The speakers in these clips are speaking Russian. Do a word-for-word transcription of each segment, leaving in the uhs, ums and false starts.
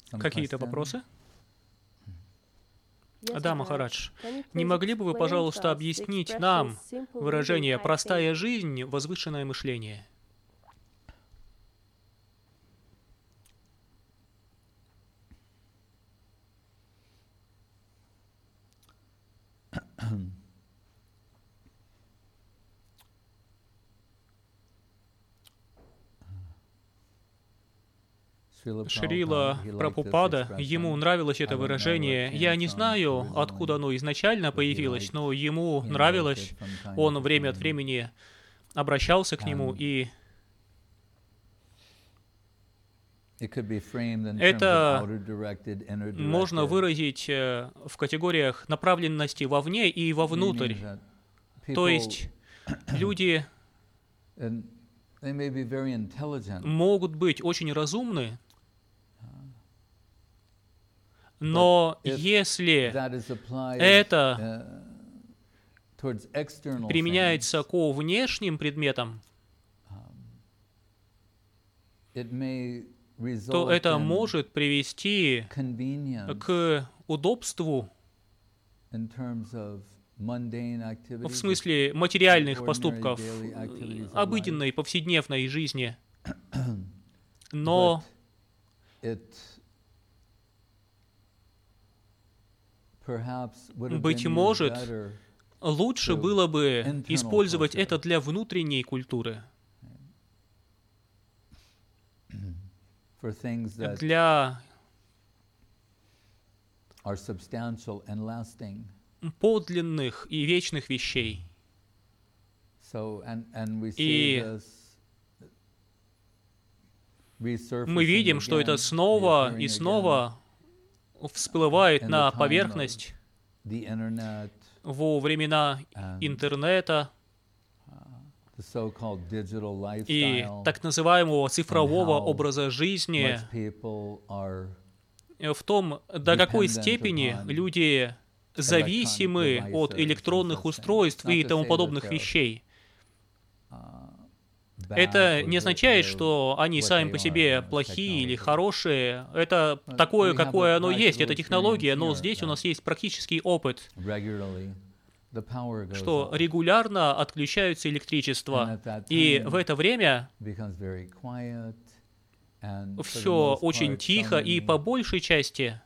Какие-то вопросы? Да, Махарадж. Не могли бы вы, пожалуйста, объяснить нам выражение «простая жизнь, возвышенное мышление»? Шрила Прабхупада, ему нравилось это выражение. Я не знаю, откуда оно изначально появилось, но ему нравилось. Он время от времени обращался к нему, и это можно выразить в категориях направленности вовне и вовнутрь. То есть люди могут быть очень разумны, но если это применяется к внешним предметам, то это может привести к удобству в смысле материальных поступков, обыденной, повседневной жизни. Но быть может, лучше было бы использовать это для внутренней культуры, для подлинных и вечных вещей. И мы видим, что это снова и снова всплывает на поверхность во времена интернета и так называемого цифрового образа жизни, в том, до какой степени люди зависимы от электронных устройств и тому подобных вещей. Это не означает, что они сами по себе плохие или хорошие. Это такое, какое оно есть, это технология, но здесь у нас есть практический опыт, что регулярно отключаются электричество, и в это время все очень тихо, и по большей части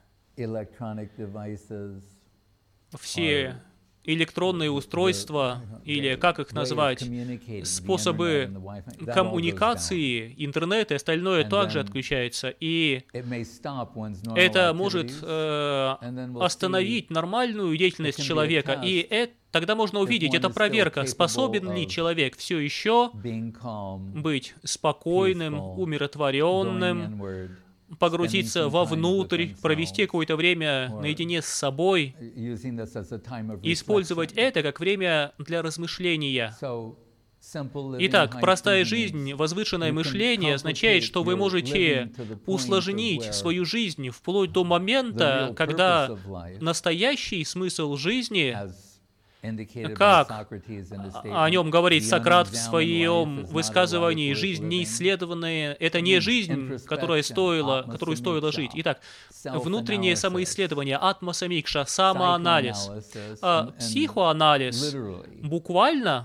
все электронные устройства, или как их назвать, способы коммуникации, интернет и остальное также отключается. И это может э, остановить нормальную деятельность человека. И это, тогда можно увидеть, это проверка, способен ли человек все еще быть спокойным, умиротворенным, погрузиться вовнутрь, провести какое-то время наедине с собой, использовать это как время для размышления. Итак, простая жизнь, возвышенное мышление означает, что вы можете усложнить свою жизнь вплоть до момента, когда настоящий смысл жизни, как о нем говорит Сократ в своем высказывании, жизнь неисследованная, это не жизнь, которая стоила, которую стоило жить. Итак, внутреннее самоисследование, атма-самикша, самоанализ, а психоанализ буквально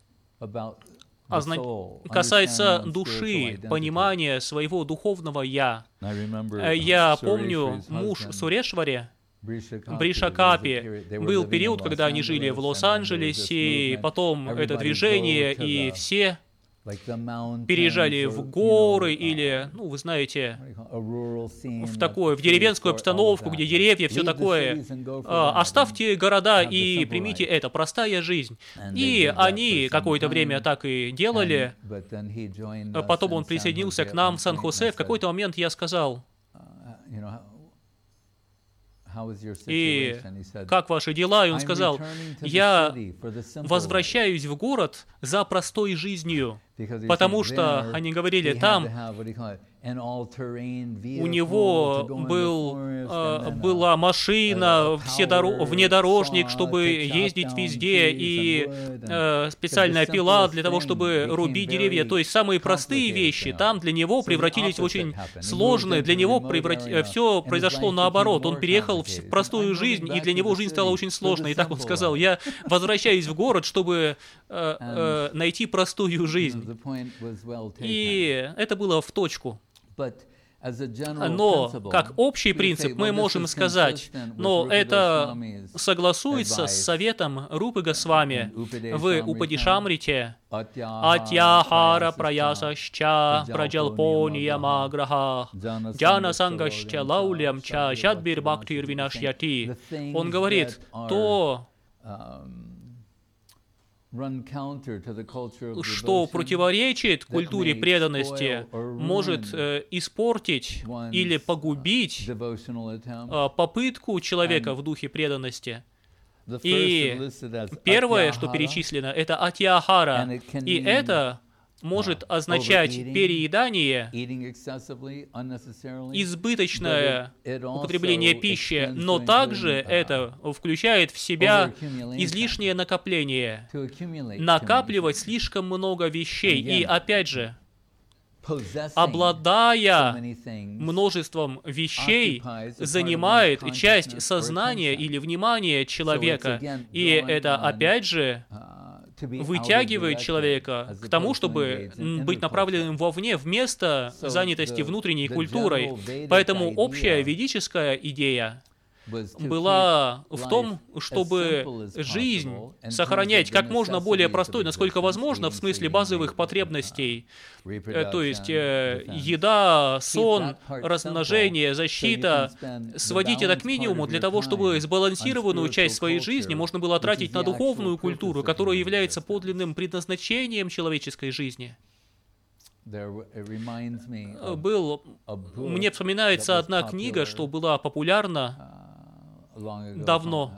касается души, понимания своего духовного «я». Я помню, муж Сурешвари, Бришакапи, был период, когда они жили в Лос-Анджелесе, и потом это движение, и все переезжали в горы или, ну, вы знаете, в такое, в деревенскую обстановку, где деревья, все такое. Оставьте города и примите это, простая жизнь. И они какое-то время так и делали. Потом он присоединился к нам в Сан-Хосе. В какой-то момент я сказал: «И как ваши дела?» И он сказал: «Я возвращаюсь в город за простой жизнью, потому что они говорили, там у него был, э, была машина, вседоро... внедорожник, чтобы ездить везде, и э, специальная пила для того, чтобы рубить деревья. То есть самые простые вещи там для него превратились в очень сложные. Для него преврат... все произошло наоборот. Он переехал в простую жизнь, и для него жизнь стала очень сложной. И так он сказал, я возвращаюсь в город, чтобы э, э, найти простую жизнь. И это было в точку. Но, как общий принцип, мы можем сказать, но это согласуется с советом Рупы Госвами в Упадишамрите. Атьяхара праясашча праджалпония маграха джана сангашча лаулям ча жадбир бхактир винашьяти. Он говорит, то, что противоречит культуре преданности, может э, испортить или погубить э, попытку человека в духе преданности. И первое, что перечислено, это атьяхара, и это может означать переедание, избыточное употребление пищи, но также это включает в себя излишнее накопление, накапливать слишком много вещей. И опять же, обладая множеством вещей, занимает часть сознания или внимания человека. И это опять же вытягивает человека к тому, чтобы быть направленным вовне, вместо занятости внутренней культурой. Поэтому общая ведическая идея была в том, чтобы жизнь сохранять как можно более простой, насколько возможно, в смысле базовых потребностей. То есть еда, сон, размножение, защита. Сводить это к минимуму для того, чтобы сбалансированную часть своей жизни можно было тратить на духовную культуру, которая является подлинным предназначением человеческой жизни. Был, мне вспоминается одна книга, что была популярна давно.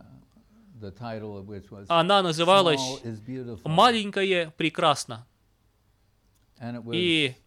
Она называлась «Маленькое прекрасно». И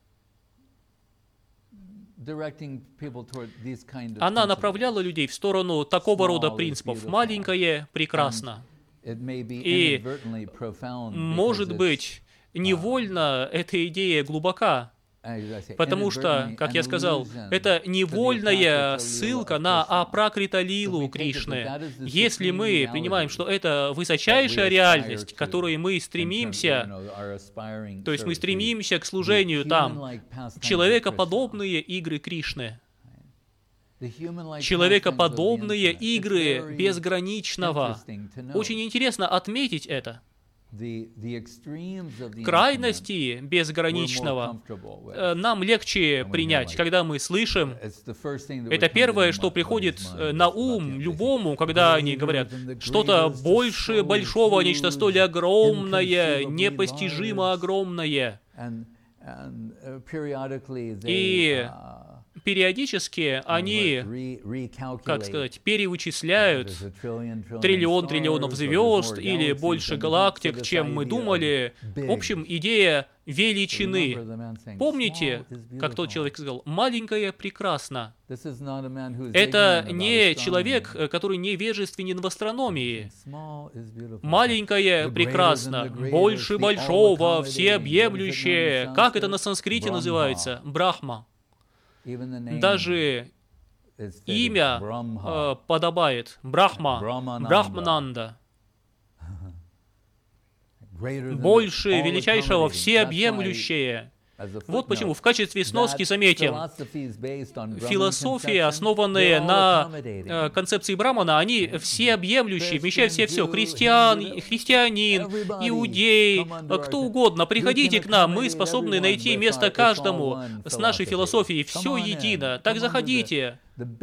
она направляла людей в сторону такого рода принципов. «Маленькое прекрасно». И, может быть, невольно эта идея глубока. Потому что, как я сказал, это невольная ссылка на Апракрита Лилу Кришны. Если мы принимаем, что это высочайшая реальность, к которой мы стремимся, то есть мы стремимся к служению там, человекоподобные игры Кришны, человекоподобные игры безграничного. Очень интересно отметить это. Крайности безграничного нам легче принять, когда мы слышим. Это первое, что приходит на ум любому, когда они говорят что-то больше большого, нечто столь огромное, непостижимо огромное. И периодически они, как сказать, перевычисляют триллион триллионов звезд или больше галактик, чем мы думали. В общем, идея величины. Помните, как тот человек сказал, «маленькое прекрасно». Это не человек, который невежественен в астрономии. Маленькое прекрасно, больше большого, всеобъемлющее. Как это на санскрите называется? Брахма. Даже имя э, подобает. Брахма, Брахмананда. Больше величайшего, всеобъемлющее. Вот почему в качестве сноски заметим, философии, основанные на э, концепции Брамана, они всеобъемлющие, вмещают все все. Христиан, христианин, иудей, кто угодно. Приходите к нам, мы способны найти место каждому. С нашей философией все едино. Так заходите.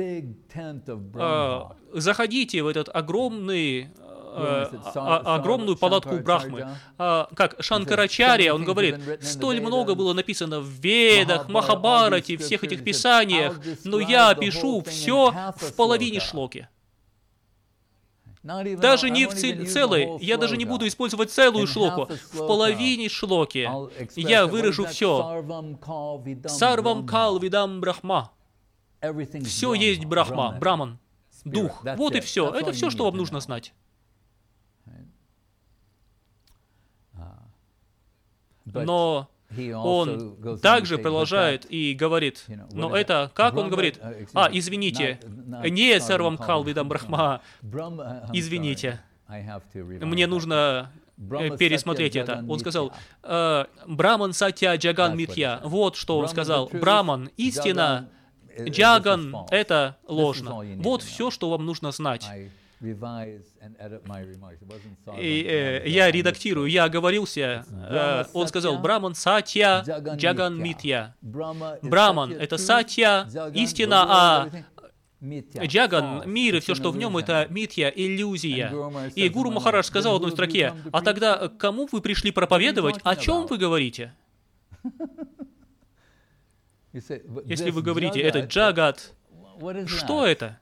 Э, заходите в этот огромный... огромную палатку Брахмы. Как Шанкарачарья, он говорит, столь много было написано в Ведах, Махабхарате, всех этих писаниях, но я пишу все в половине шлоки. Даже не в целой, я даже не буду использовать целую шлоку. В половине шлоки я выражу все. Сарвам кал видам брахма. Все есть брахма, браман, дух. Вот и все. Это все, что вам нужно знать. Но он также продолжает и говорит, но это, как он говорит? А, извините, не сарвам кал видам брахма, извините, мне нужно пересмотреть это. Он сказал, Браман сатья джаган митья, вот что он сказал, Браман, истина, джаган, это ложно. Вот все, что вам нужно знать. И, э, я редактирую, я оговорился, э, он сказал, Браман сатья джаган митья. Браман — это сатья, истина, а джаган, мир и все, что в нем, это митья, иллюзия. И Гуру Махарадж сказал в одной строке, а тогда кому вы пришли проповедовать, о чем вы говорите? Если вы говорите, это джагат, что это?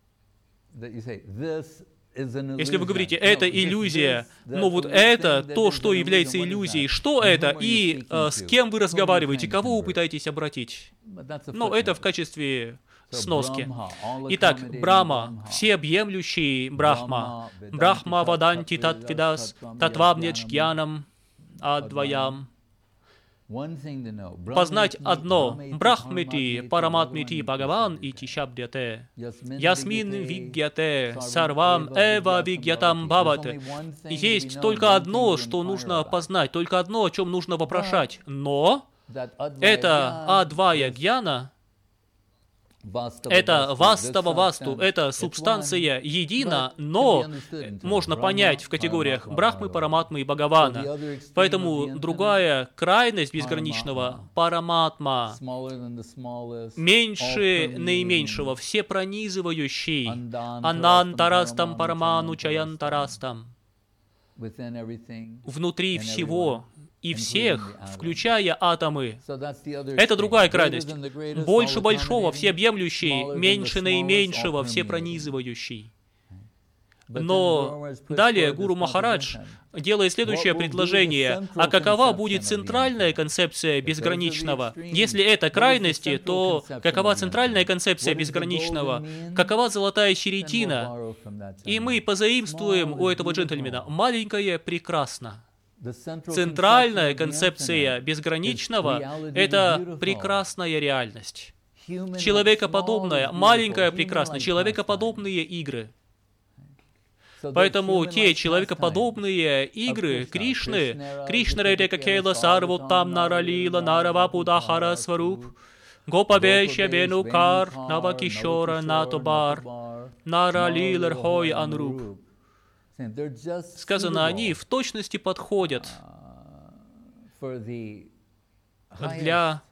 Если вы говорите, это иллюзия, но вот это то, что является иллюзией, что это и э, с кем вы разговариваете, кого вы пытаетесь обратить? Ну, это в качестве сноски. Итак, Брахма, всеобъемлющий Брахма, Брахма ваданти татвидас, татвамнеч гьянам адваям. Познать одно, Брахмити, Параматмити, Бхагаван и Тишабдяте, Ясмин Вигьяте, Сарвам Эва Вигьятам Бхавате. Есть только одно, что нужно познать, только одно, о чем нужно вопрошать. Но это Адвая Гьяна, это Вастава Васту, это субстанция едина, но можно понять в категориях Брахмы, Параматмы и Бхагавана. Поэтому другая крайность безграничного Параматма, меньше наименьшего, всепронизывающий, Анантарастам Параману Чаянтарастам, внутри всего и всех, включая атомы. Это другая крайность. Больше большого, всеобъемлющий, меньше наименьшего, всепронизывающий. Но далее Гуру Махарадж делает следующее предложение. А какова будет центральная концепция безграничного? Если это крайности, то какова центральная концепция безграничного? Какова золотая середина? И мы позаимствуем у этого джентльмена «маленькое прекрасно». Центральная концепция безграничного — это прекрасная реальность. Человекоподобная, маленькая прекрасная, человекоподобные игры. Поэтому те человекоподобные игры Кришны, Кришна Река Кейла Сарвоттам Наралила Наравапудахара Сваруп, Гопавешя Венукар Навакишора Натобар, Наралилар Хой Анруп. Сказано, они в точности подходят для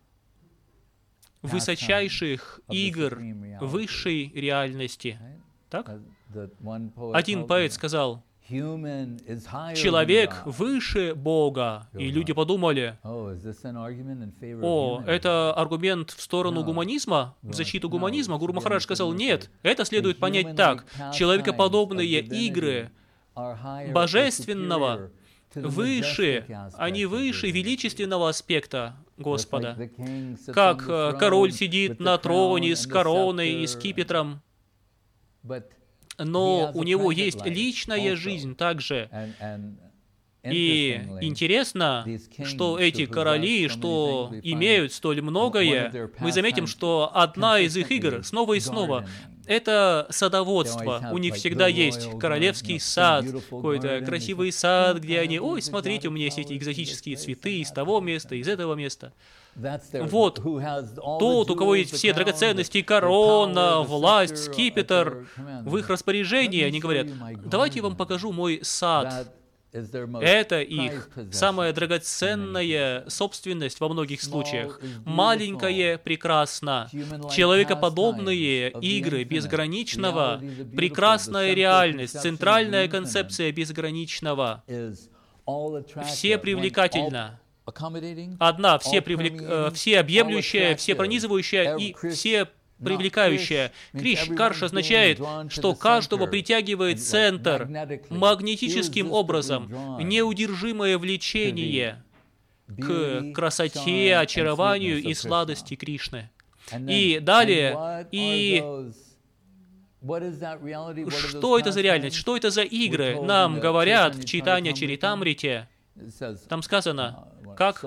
высочайших игр высшей реальности. Так? Один поэт сказал, человек выше Бога. И люди подумали, о, это аргумент в сторону гуманизма, в защиту гуманизма. Гуру Махарадж сказал, нет, это следует понять так. Человекоподобные игры божественного выше, они выше величественного аспекта Господа. Как король сидит на троне с короной и скипетром, но у него есть личная жизнь также. И интересно, что эти короли, что имеют столь многое, мы заметим, что одна из их игр снова и снова — это садоводство. У них всегда есть королевский сад, какой-то красивый сад, где они, ой, смотрите, у меня есть эти экзотические цветы из того места, из этого места. Вот тот, у кого есть все драгоценности, корона, власть, скипетр в их распоряжении, они говорят, давайте я вам покажу мой сад. Это их самая драгоценная собственность во многих случаях. Маленькое прекрасно. Человекоподобные игры безграничного, прекрасная реальность, центральная концепция безграничного. Все привлекательно. Одна все привлек... всеобъемлющая, всепронизывающая и все привлекающее. Криш, карш означает, что каждого притягивает центр магнетическим образом, неудержимое влечение к красоте, очарованию и сладости Кришны. И далее, и что это за реальность, что это за игры? Нам говорят в Чайтанья Чаритамрите, там сказано, как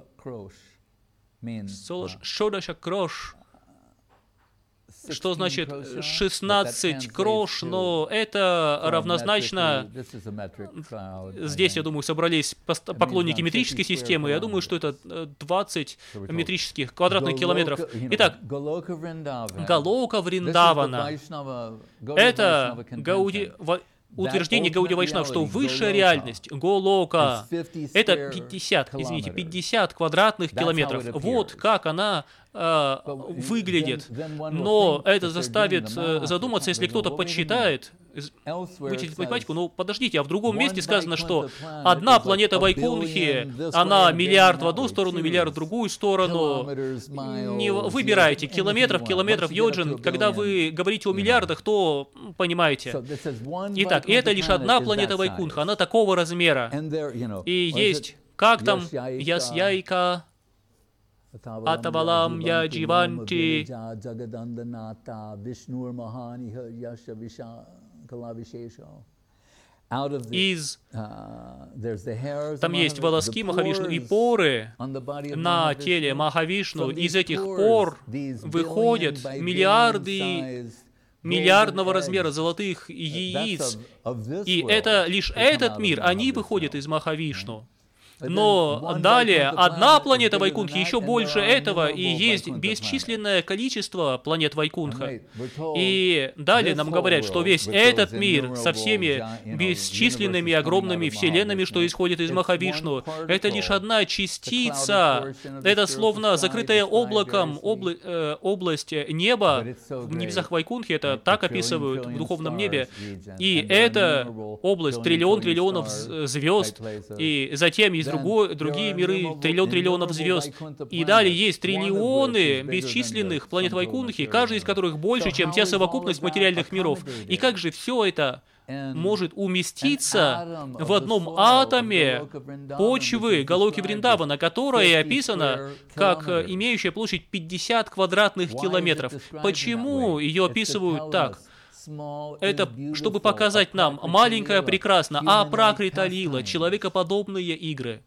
Шодаша Крош, что значит шестнадцать крош, но это равнозначно... Здесь, я думаю, собрались поклонники метрической системы, я думаю, что это двадцать метрических квадратных километров. Итак, Галока Вриндавана — это Гауди... утверждение Гауди Вайшнав, что высшая реальность, Голока, это пятьдесят, извините, пятьдесят квадратных километров. Вот как она э, выглядит. Но это заставит э, задуматься, если кто-то подсчитает, вычислить математику. Ну, подождите, а в другом месте сказано, что одна планета Вайкунхи, она миллиард в одну сторону, миллиард в другую сторону. Не выбирайте километров, километров, йоджин. Когда вы говорите о миллиардах, то понимаете. Итак, это лишь одна планета Вайкунха, она такого размера. И есть, как там, Ясьяйка, Атавалам Ядживанти, из... Там есть волоски Махавишну и поры на теле Махавишну. Из этих пор выходят миллиарды миллиардного размера золотых яиц. И это лишь этот мир, они выходят из Махавишну. Но далее одна планета Вайкунхи еще больше этого, и есть бесчисленное количество планет Вайкунха. И далее нам говорят, что весь этот мир со всеми бесчисленными огромными вселенными, что исходит из Махавишну, это лишь одна частица. Это словно закрытая облаком обла э, область неба в небесах Вайкунхи, это так описывают в духовном небе. И это область триллион триллионов звезд, и затем есть Другой, другие миры, триллион триллионов звезд. И далее есть триллионы бесчисленных планет Вайкунхи, каждый из которых больше, чем вся совокупность материальных миров. И как же все это может уместиться в одном атоме почвы Галоки Вриндавана, которая описана как имеющая площадь пятьдесят квадратных километров? Почему ее описывают так? Это чтобы показать нам маленькое прекрасно, а пракрита лила, человекоподобные игры.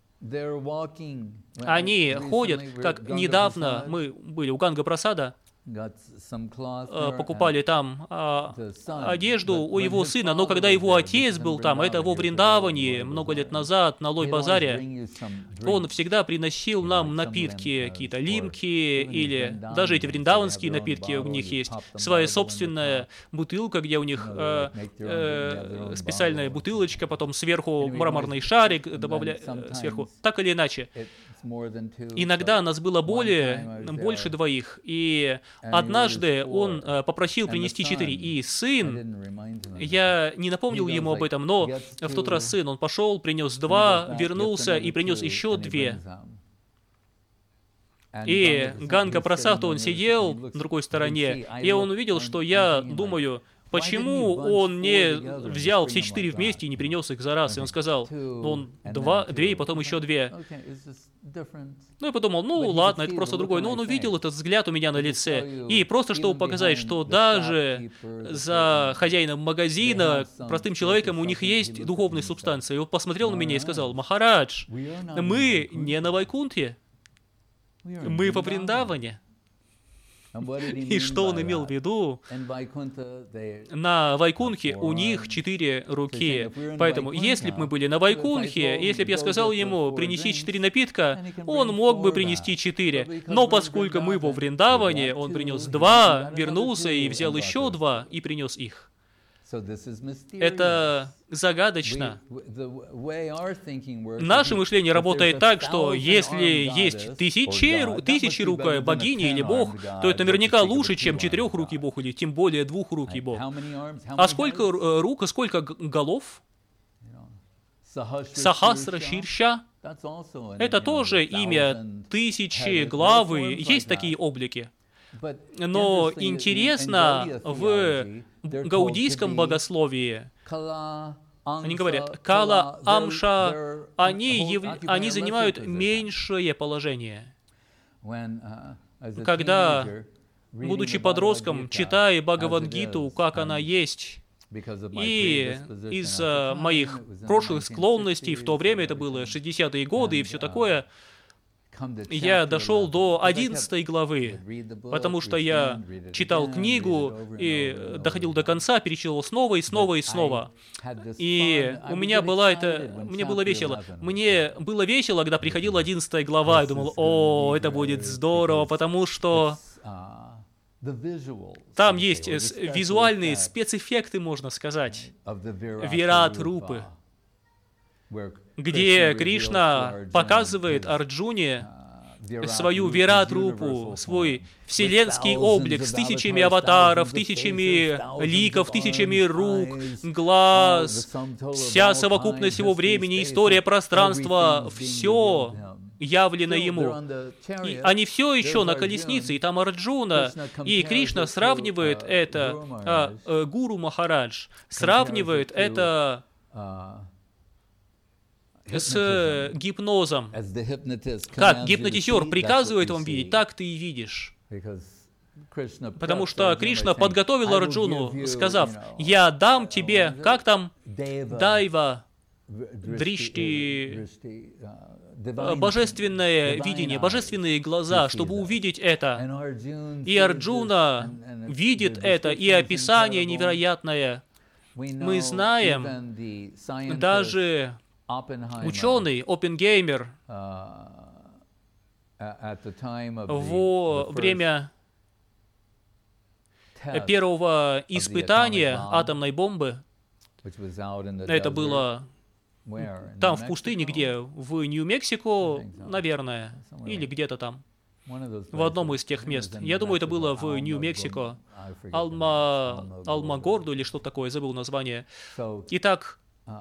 Они ходят, как недавно мы были у Ганга Прасада, покупали там а, одежду у его сына, но когда его отец был там, это во Вриндаване, много лет назад, на Лой-базаре, он всегда приносил нам напитки, какие-то лимки, или даже эти вриндаванские напитки, у них есть своя собственная бутылка, где у них э, э, специальная бутылочка, потом сверху мраморный шарик добавляют, сверху, так или иначе. Иногда нас было более, больше двоих, и однажды он попросил принести четыре, и сын, я не напомнил ему об этом, но в тот раз сын, он пошел, принес два, вернулся и принес еще две. И Ганга Прасад, он сидел на другой стороне, и он увидел, что я думаю, почему он не взял все четыре вместе и не принес их за раз? И он сказал, он два, две и потом еще две. Ну, я подумал, ну, ладно, это просто другой. Но он увидел этот взгляд у меня на лице. И просто, чтобы показать, что даже за хозяином магазина, простым человеком, у них есть духовные субстанции. И он посмотрел на меня и сказал, Махарадж, мы не на Вайкунтхе, мы во Вриндаване. И что он имел в виду? На Вайкунхе у них четыре руки. Поэтому, если бы мы были на Вайкунхе, если бы я сказал ему, принеси четыре напитка, он мог бы принести четыре. Но поскольку мы во Вриндаване, он принес два, вернулся и взял еще два и принес их. Это загадочно. Наше мышление работает так, что если есть тысячи, тысячи рукая богиня или бог, то это наверняка лучше, чем четырехрукий бог или тем более двухрукий бог. А сколько рук, а сколько голов? Сахасра Ширша. Это тоже имя тысячи главы. Есть такие облики. Но интересно, в гаудийском богословии они говорят, Кала, Амша, они, яв... они занимают меньшее положение. Когда, будучи подростком, читая Бхагавад-гиту, как она есть, и из-за моих прошлых склонностей, в то время это было шестидесятые годы и все такое, я дошел до одиннадцатой главы, потому что я читал книгу и доходил до конца, перечитывал снова и снова и снова. И у меня была это... Мне было весело. Мне было весело, когда приходила одиннадцатая глава. Я думал, о, это будет здорово, потому что там есть визуальные спецэффекты, можно сказать, Вират-рупы, где Кришна показывает Арджуне свою Вират-рупу, свой вселенский облик с тысячами аватаров, тысячами ликов, тысячами рук, глаз, вся совокупность его времени, история пространства, все явлено ему. И они все еще на колеснице, и там Арджуна, и Кришна сравнивает это, а, а, Гуру Махарадж сравнивает это с гипнозом. Как гипнотизер приказывает вам видеть, так ты и видишь. Потому что Кришна подготовил Арджуну, сказав, «Я дам тебе, как там, дайва, дришти, божественное видение, божественные глаза, чтобы увидеть это». И Арджуна видит это, и описание невероятное. Мы знаем, даже ученый Оппенгеймер во время первого испытания атомной бомбы, это было там, в пустыне, где? В Нью-Мексико, наверное, или где-то там, в одном из тех мест. Я думаю, это было в Нью-Мексико, Алма... Алмагорду или что-то такое, забыл название. Итак,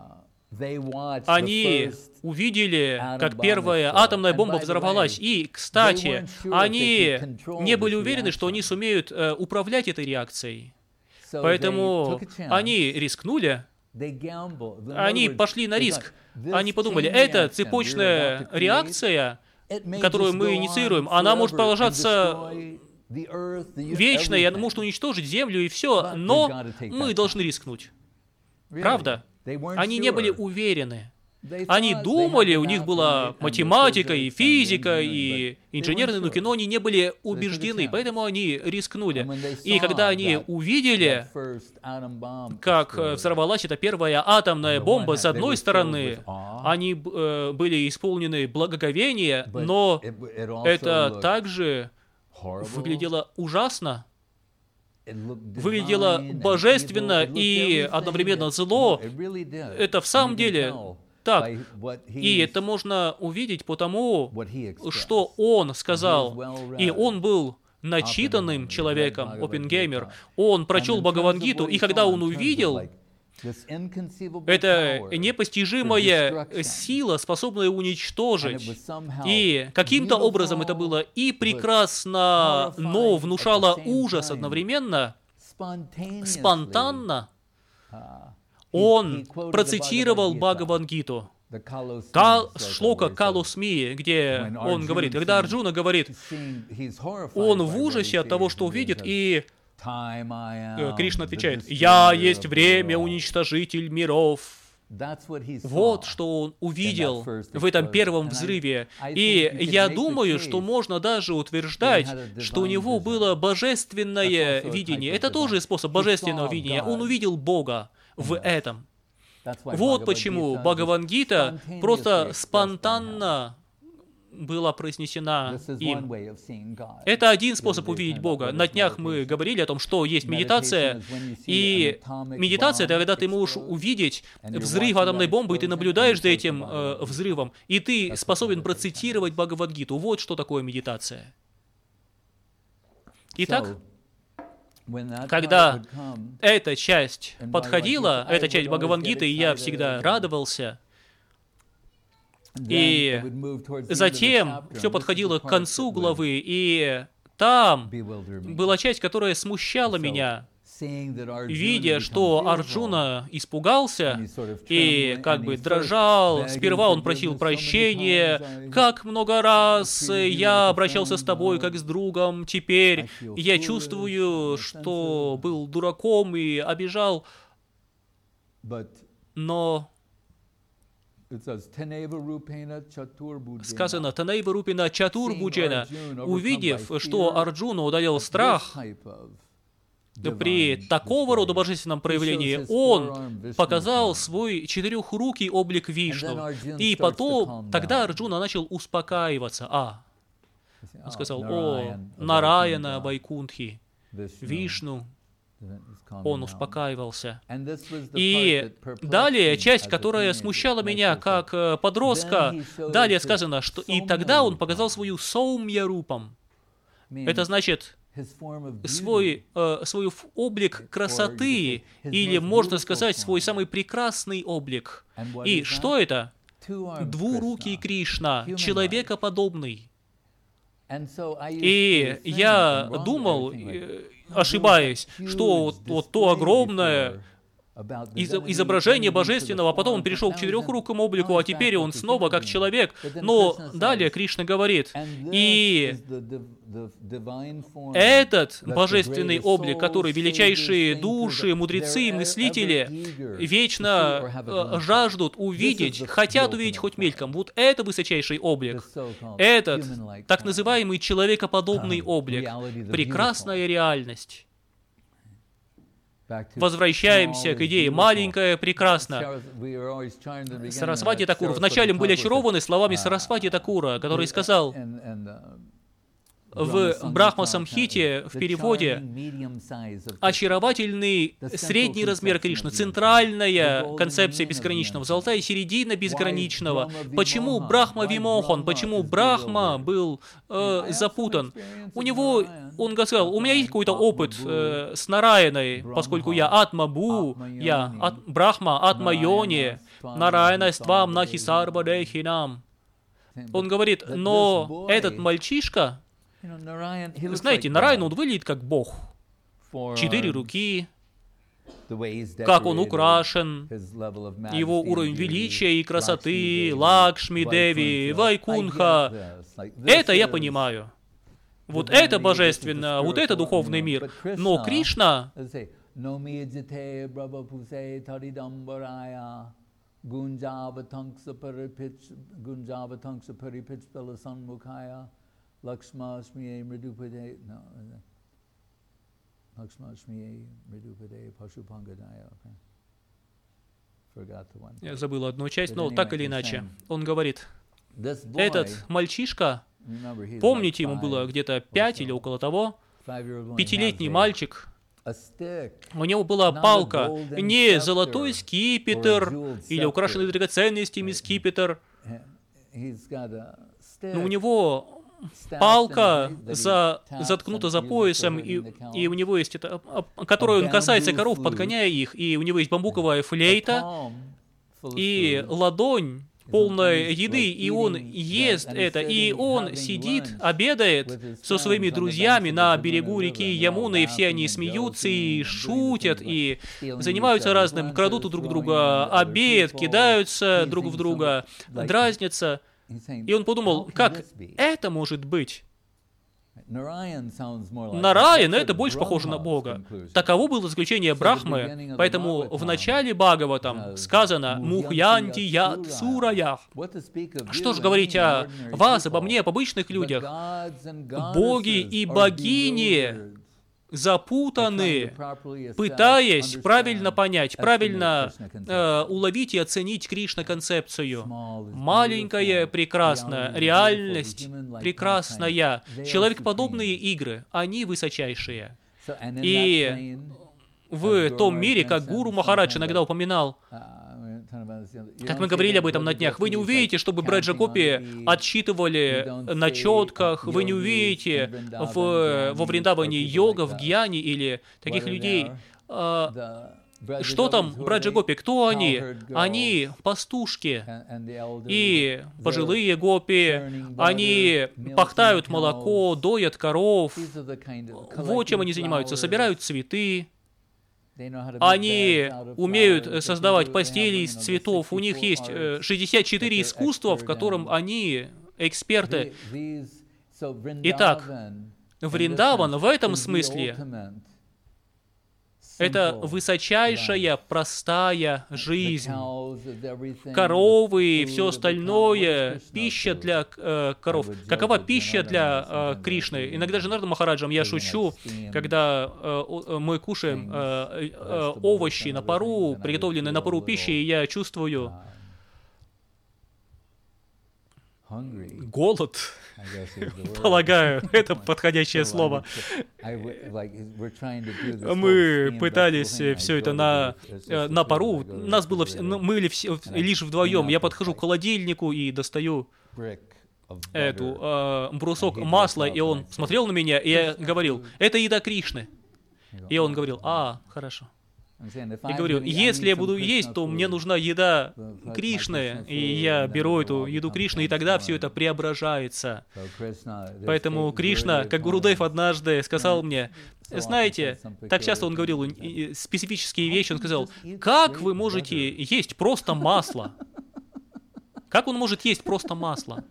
они увидели, как первая атомная бомба взорвалась. И, кстати, они не были уверены, что они сумеют э, управлять этой реакцией. Поэтому они рискнули. Они пошли на риск. Они подумали, это цепочная реакция, которую мы инициируем, она может продолжаться вечно, и она может уничтожить Землю и все, но мы должны рискнуть. Правда? Они не были уверены. Они думали, у них была математика и физика и инженерные науки, но они не были убеждены, поэтому они рискнули. И когда они увидели, как взорвалась эта первая атомная бомба, с одной стороны, они э, были исполнены благоговения, но это также выглядело ужасно. Выглядело божественно и одновременно зло. Это в самом деле так. И это можно увидеть по тому, что он сказал. И он был начитанным человеком, Оппенгеймер. Он прочел Бхагавад-гиту, и когда он увидел, это непостижимая сила, способная уничтожить. И каким-то образом это было и прекрасно, но внушало ужас одновременно, спонтанно. Он процитировал Бхагавад-гиту. Кал, шлока Калусмии, где он говорит, когда Арджуна говорит, он в ужасе от того, что увидит, и Кришна отвечает, «Я есть время, уничтожитель миров». Вот что он увидел в этом первом взрыве. И я думаю, что можно даже утверждать, что у него было божественное видение. Это тоже способ божественного видения. Он увидел Бога в этом. Вот почему Бхагавад-гита просто спонтанно была произнесена им. Это один способ увидеть Бога. На днях мы говорили о том, что есть медитация, и медитация — это когда ты можешь увидеть взрыв атомной бомбы, и ты наблюдаешь за этим э, взрывом, и ты способен процитировать Бхагавад-гиту. Вот что такое медитация. Итак, когда эта часть подходила, эта часть Бхагавад-гиты, я всегда радовался, и затем все подходило к концу главы, и там была часть, которая смущала меня. Видя, что Арджуна испугался и как бы дрожал, сперва он просил прощения, как много раз я обращался с тобой, как с другом, теперь я чувствую, что был дураком и обижал, но сказано «Танейва Рупина Чатурбуджена», увидев, что Арджуну удалил страх, при такого рода божественном проявлении он показал свой четырехрукий облик Вишну. И потом, тогда Арджуна начал успокаиваться. А, он сказал, о, Нараяна Вайкунтхи, Вишну. Он успокаивался. И далее, часть, которая смущала меня как подростка, далее сказано, что и тогда он показал свою Саумья-рупам. Это значит свой, э, свой облик красоты, или, можно сказать, свой самый прекрасный облик. И что это? Двурукий Кришна, человекоподобный. И я думал, ошибаясь, что вот, вот то огромное изображение божественного, а потом он перешел к четырехрукому облику, а теперь он снова как человек. Но далее Кришна говорит, и этот божественный облик, который величайшие души, мудрецы, мыслители вечно э, жаждут увидеть, хотят увидеть хоть мельком, вот это высочайший облик, этот так называемый человекоподобный облик, прекрасная реальность. Возвращаемся к идее «маленькое, прекрасно». Сарасвати Такур. Вначале мы были очарованы словами Сарасвати Такура, который сказал в Брахма-самхите, в переводе, очаровательный средний размер Кришны, центральная концепция бесконечного, золотая середина безграничного. Почему Брахма-вимохан? Почему Брахма был э, запутан? У него, он сказал, у меня есть какой-то опыт э, с Нараяной, поскольку я Атма-бу, я ат, Брахма, Атма-йони, Нараяна ствам нахи сарва дехинам. Он говорит, но этот мальчишка, знаете, Нараяна, он выглядит как Бог. Четыре руки, как он украшен, его уровень величия и красоты, Лакшми, Деви, Вайкунха. Это я понимаю. Вот это божественно, вот это духовный мир. Но Кришна, Lakshmasmiye mridupade, no, Lakshmasmiye mridupade pashupangadaya, okay. Forgot the one. Я забыл одну часть, но так или иначе. Он говорит, этот мальчишка, помните, ему было где-то пять или около того, пятилетний мальчик, у него была палка, не золотой скипетр или украшенный драгоценностями скипетр, но у него палка за, заткнута за поясом, и, и у него есть это, которой он касается коров, подгоняя их, и у него есть бамбуковая флейта, и ладонь полная еды, и он ест это, и он сидит, обедает со своими друзьями на берегу реки Ямуны, и все они смеются и шутят, и занимаются разным, крадут у друг друга обед, кидаются друг в друга, дразнятся. И он подумал, как это может быть? Нараян, это больше похоже на Бога. Таково было заключение Брахмы, поэтому в начале Бхагаватам сказано «Мухьянти яд сураях». Что же говорить о вас, обо мне, об обычных людях? Боги и богини запутаны, пытаясь правильно понять, правильно э, уловить и оценить Кришна-концепцию. Маленькая, прекрасная реальность, прекрасная. Человекоподобные игры, они высочайшие. И в том мире, как Гуру Махарадж иногда упоминал, как мы говорили об этом на днях, вы не увидите, чтобы Браджа-гопи отсчитывали на четках, вы не увидите в, во Вриндаване йога, в гьяне или таких людей. что там Браджа Гопи? Кто они? Они пастушки и пожилые гопи. Они пахтают молоко, доят коров. Вот чем они занимаются. Собирают цветы. Они умеют создавать постели из цветов. У них есть шестьдесят четыре искусства, в котором они эксперты. Итак, Вриндаван в этом смысле это высочайшая, простая жизнь. Коровы и все остальное, пища для э, коров. Какова пища для э, Кришны? Иногда Джанардан Махараджам я шучу, когда э, мы кушаем э, э, овощи на пару, приготовленные на пару пищи, и я чувствую голод. Полагаю, это подходящее слово. Мы пытались все это на, на пару. Нас было, мы лишь вдвоем. Я подхожу к холодильнику и достаю эту э, брусок масла, и он смотрел на меня, и я говорил, это еда Кришны. И он говорил, а, хорошо. Я говорю, если я буду есть, то мне нужна еда Кришны, и я беру эту еду Кришны, и тогда все это преображается. Поэтому Кришна, как Гурудев однажды сказал мне, знаете, так часто он говорил специфические вещи, он сказал, как вы можете есть просто масло? Как он может есть просто масло?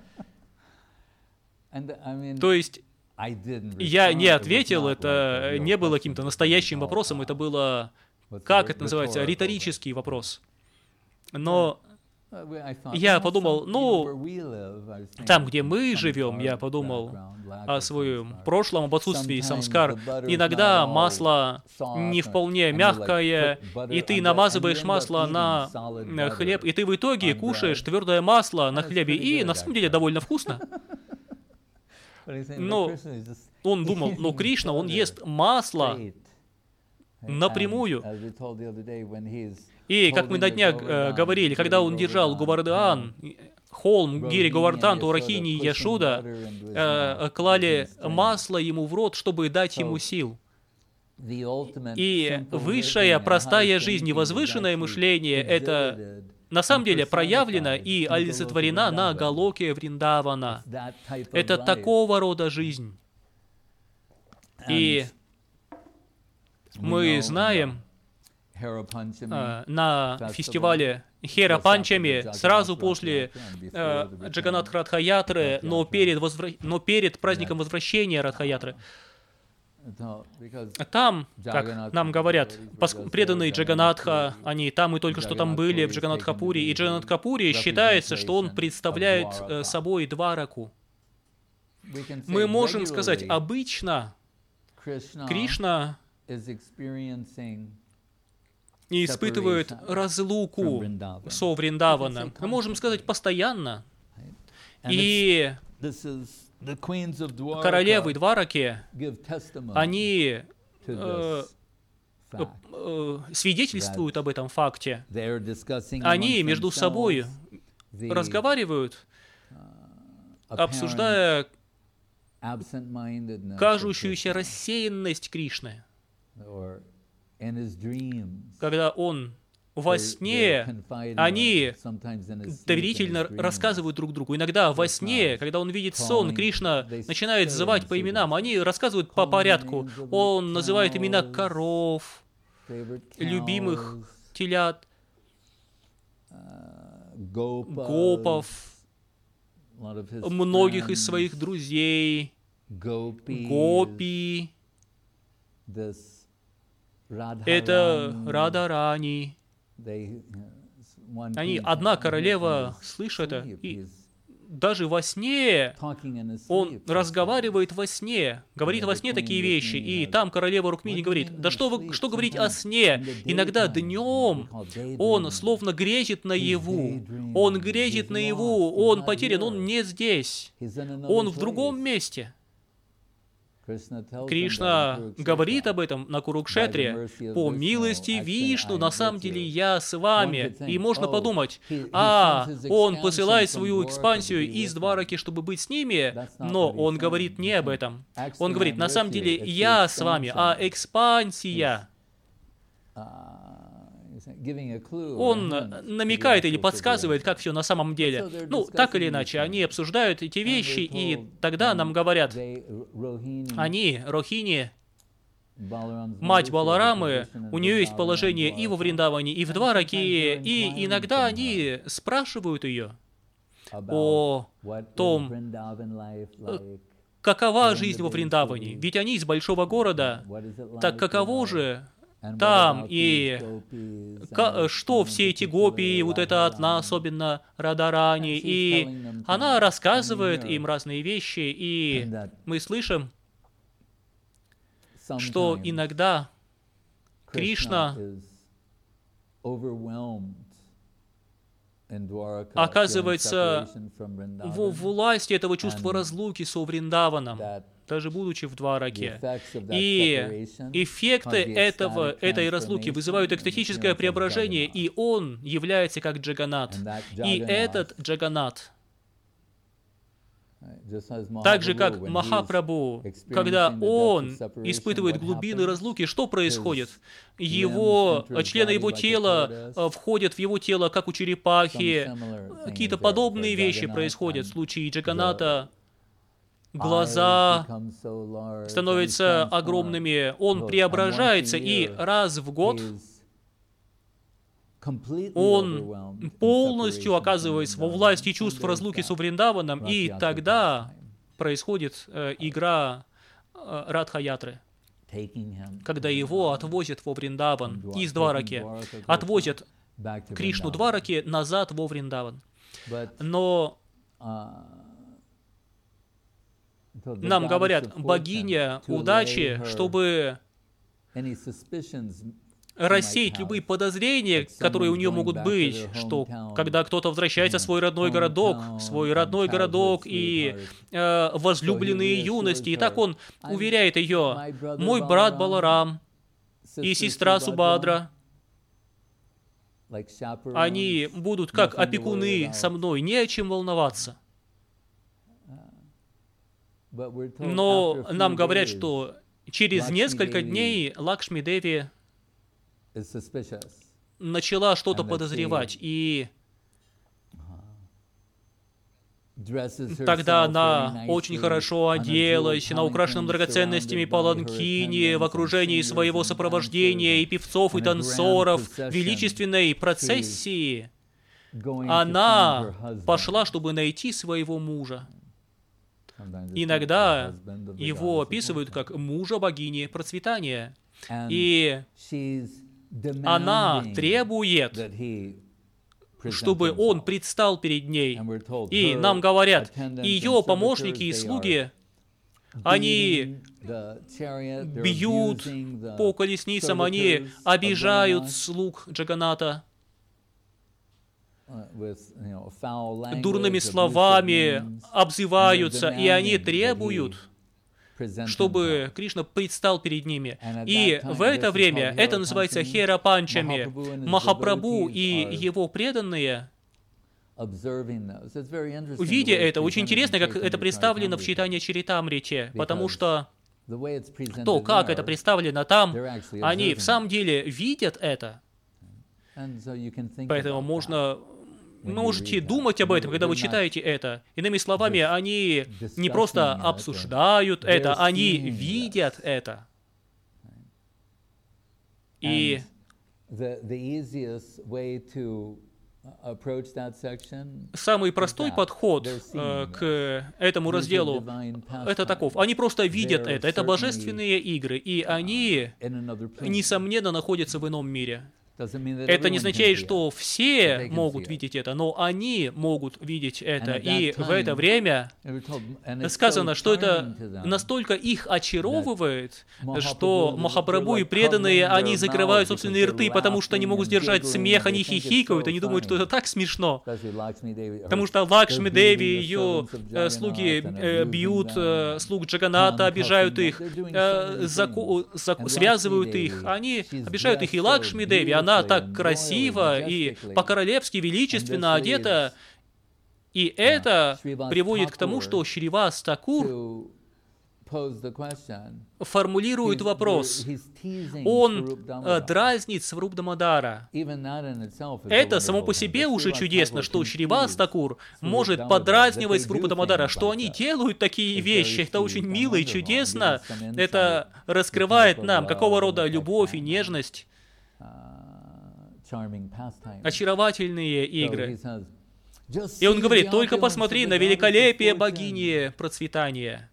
То есть, я не ответил, это не было каким-то настоящим вопросом, это было, как это называется, риторический вопрос. Но я подумал, ну, там, где мы живем, я подумал о своем прошлом, об отсутствии самскар. Иногда масло не вполне мягкое, и ты намазываешь масло на хлеб, и ты в итоге кушаешь твердое масло на хлебе, и на самом деле довольно вкусно. Но он думал, ну, Кришна, он ест масло напрямую. И, как мы на днях э, говорили, когда он держал Говардхан, холм Гири Говардхан, Турахини и Яшуда, э, клали масло ему в рот, чтобы дать ему сил. И высшая, простая жизнь и возвышенное мышление — это на самом деле проявлена и олицетворена на Галоке Вриндавана. Это такого рода жизнь. И мы знаем, на фестивале Хера Панчами, сразу после э, Джаганнатх Радха-ятры, но перед, возвра... но перед праздником возвращения Радха-ятры, там, как нам говорят, преданные Джаганнатха, они там, мы только что там были, в Джаганнатхапуре, и Джаганнатхапуре считается, что он представляет э, собой Двараку. Мы можем сказать, обычно Кришна и испытывает разлуку со Вриндаваном. Мы можем сказать постоянно. И королевы Двараки, они э, э, свидетельствуют об этом факте. Они между собой разговаривают, обсуждая кажущуюся рассеянность Кришны. Когда он во сне, они доверительно рассказывают друг другу. Иногда во сне, когда он видит сон, Кришна начинает звать по именам. Они рассказывают по порядку. Он называет имена коров, любимых телят, гопов, многих из своих друзей, гопи. Это Рада-рани. Они, одна королева слышит это, и даже во сне он разговаривает во сне, говорит во сне такие вещи, и там королева Рукмини говорит, да что, вы, что говорить о сне? Иногда днем он словно грезит наяву, он грезит наяву, он потерян, он не здесь, он в другом месте. Кришна говорит об этом на Курукшетре. По милости Вишну, на самом деле я с вами. И можно подумать, а, он посылает свою экспансию из Двараки, чтобы быть с ними, но он говорит не об этом. Он говорит, на самом деле я с вами, а экспансия Он намекает или подсказывает, как все на самом деле. Ну, так или иначе, они обсуждают эти вещи, и тогда нам говорят, они, Рохини, мать Баларамы, у нее есть положение и во Вриндаване, и в Двараке, и иногда они спрашивают ее о том, какова жизнь во Вриндаване. Ведь они из большого города, так каково же там, и что все эти гопи, вот это одна, особенно Радарани, и она рассказывает им разные вещи, и мы слышим, что иногда Кришна оказывается в власти этого чувства разлуки со Вриндаваном, даже будучи в Двараке. И эффекты этого, этой разлуки вызывают экстатическое преображение, и он является как Джаганат. И этот Джаганат, так же как Махапрабху, когда он испытывает глубины разлуки, что происходит? Его, члены его тела входят в его тело, как у черепахи. Какие-то подобные вещи происходят в случае Джаганата. Глаза становятся огромными, он преображается, и раз в год он полностью оказывается во власти чувств разлуки с Вриндаваном, и тогда происходит э, игра э, Радха-ятры, когда его отвозят во Вриндаван из Двараки, отвозят Кришну Двараки назад во Вриндаван. Но нам говорят, богиня удачи, чтобы рассеять любые подозрения, которые у нее могут быть, что когда кто-то возвращается в свой родной городок, свой родной городок и э, возлюбленные юности, и так он уверяет ее, мой брат Баларам и сестра Субадра, они будут как опекуны со мной, не о чем волноваться. Но нам говорят, что через несколько дней Лакшми Деви начала что-то подозревать, и тогда она очень хорошо оделась, на украшенном драгоценностями паланкине, в окружении своего сопровождения и певцов, и танцоров, величественной процессии. Она пошла, чтобы найти своего мужа. Иногда его описывают как мужа богини процветания. И она требует, чтобы он предстал перед ней. И нам говорят, ее помощники и слуги, они бьют по колесницам, они обижают слуг Джаганата дурными словами, обзываются, и они требуют, чтобы Кришна предстал перед ними. И в это время, это называется Хера Панчами, Махапрабху и его преданные, видя это, очень интересно, как это представлено в Чайтанья Чаритамрите, потому что то, как это представлено там, они в самом деле видят это. Поэтому можно... можете думать об этом, когда вы читаете это. Иными словами, они не просто обсуждают это, они видят это. И самый простой подход э, к этому разделу — это таков. Они просто видят это. Это божественные игры, и они, несомненно, находятся в ином мире. Это не означает, что все могут видеть это, но они могут видеть это. И в это время сказано, что это настолько их очаровывает, что Махапрабху и преданные, они закрывают собственные рты, потому что не могут сдержать смех, они хихикают, они думают, что это так смешно. Потому что Лакшми Деви, ее э, слуги э, бьют э, слуг Джаганата, обижают их, э, заку, заку, связывают их, они обижают их, и Лакшми Деви, она так красиво и по-королевски величественно одета, и это приводит к тому, что Шривас Такур формулирует вопрос. Он э, дразнит Сваруб Дамодара. Это само по себе уже чудесно, что Шривас Такур может подразнивать Сварупа Дамодара. Что они делают такие вещи, это очень мило и чудесно. Это раскрывает нам, какого рода любовь и нежность, очаровательные игры. И он говорит, только посмотри на великолепие богини процветания.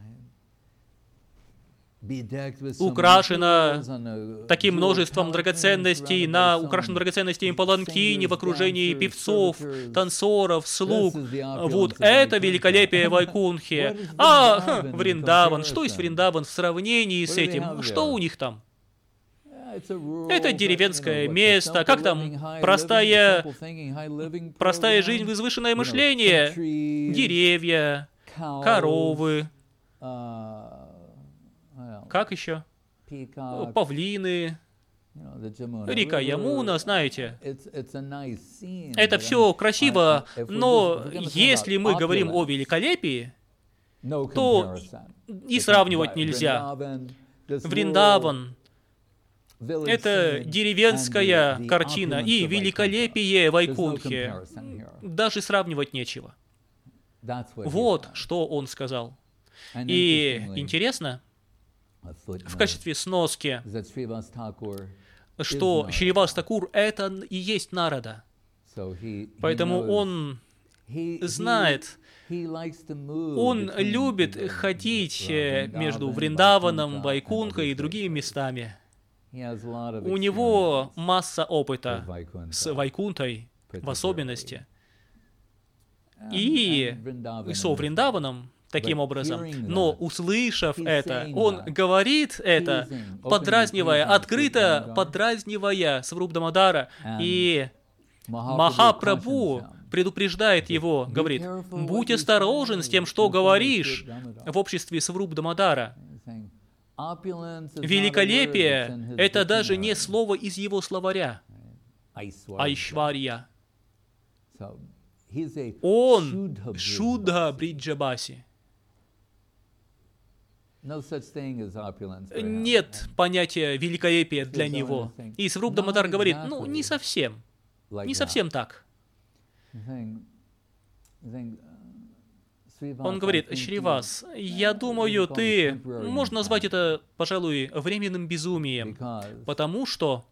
Украшена таким множеством драгоценностей, на украшена драгоценностями паланкини в окружении певцов, танцоров, слуг. Вот это великолепие Вайкунхи. А Вриндаван, что есть Вриндаван в сравнении с этим? Что у них там? Это деревенское место, как там, простая, простая жизнь, возвышенное мышление, деревья, коровы, как еще? Павлины, река Ямуна, знаете. Это все красиво, но если мы говорим о великолепии, то и сравнивать нельзя. Вриндаван — это деревенская картина, и великолепие Вайкунхи даже сравнивать нечего. Вот что он сказал. И интересно, в качестве сноски, что Шривас Такур — это и есть Нарада. Поэтому он знает, он любит ходить между Вриндаваном, Вайкунхой и другими местами. У него масса опыта с Вайкунтой в особенности. И со Вриндаваном таким образом. Но, услышав это, он говорит это, подразнивая, открыто подразнивая Сваруб Дамодара. И Махапрабху предупреждает его, говорит, будь осторожен с тем, что говоришь в обществе Сваруб Дамодара. Великолепие — это даже не слово из его словаря. Айшварья. Он Шудха Бриджабаси. Нет понятия великолепия для него. И Сваруб Дамодар говорит, ну, не совсем. Не совсем так. Он говорит, Шривас, я думаю, ты... Можно назвать это, пожалуй, временным безумием, потому что...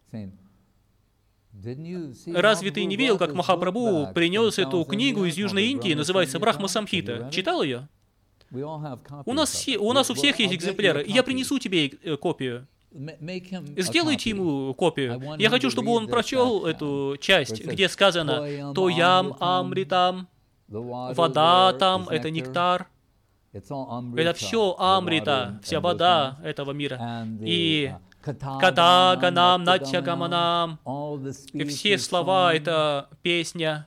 Разве ты не видел, как Махапрабху принес эту книгу из Южной Индии, называется Брахма Самхита? Читал ее? У нас, все, у нас у всех есть экземпляры. Я принесу тебе копию. Сделайте ему копию. Я хочу, чтобы он прочел эту часть, где сказано «Тоям амритам», «Вода там» — это нектар. Это все амрита, вся вода этого мира. И «Катаганам натягаманам», и все слова — это песня.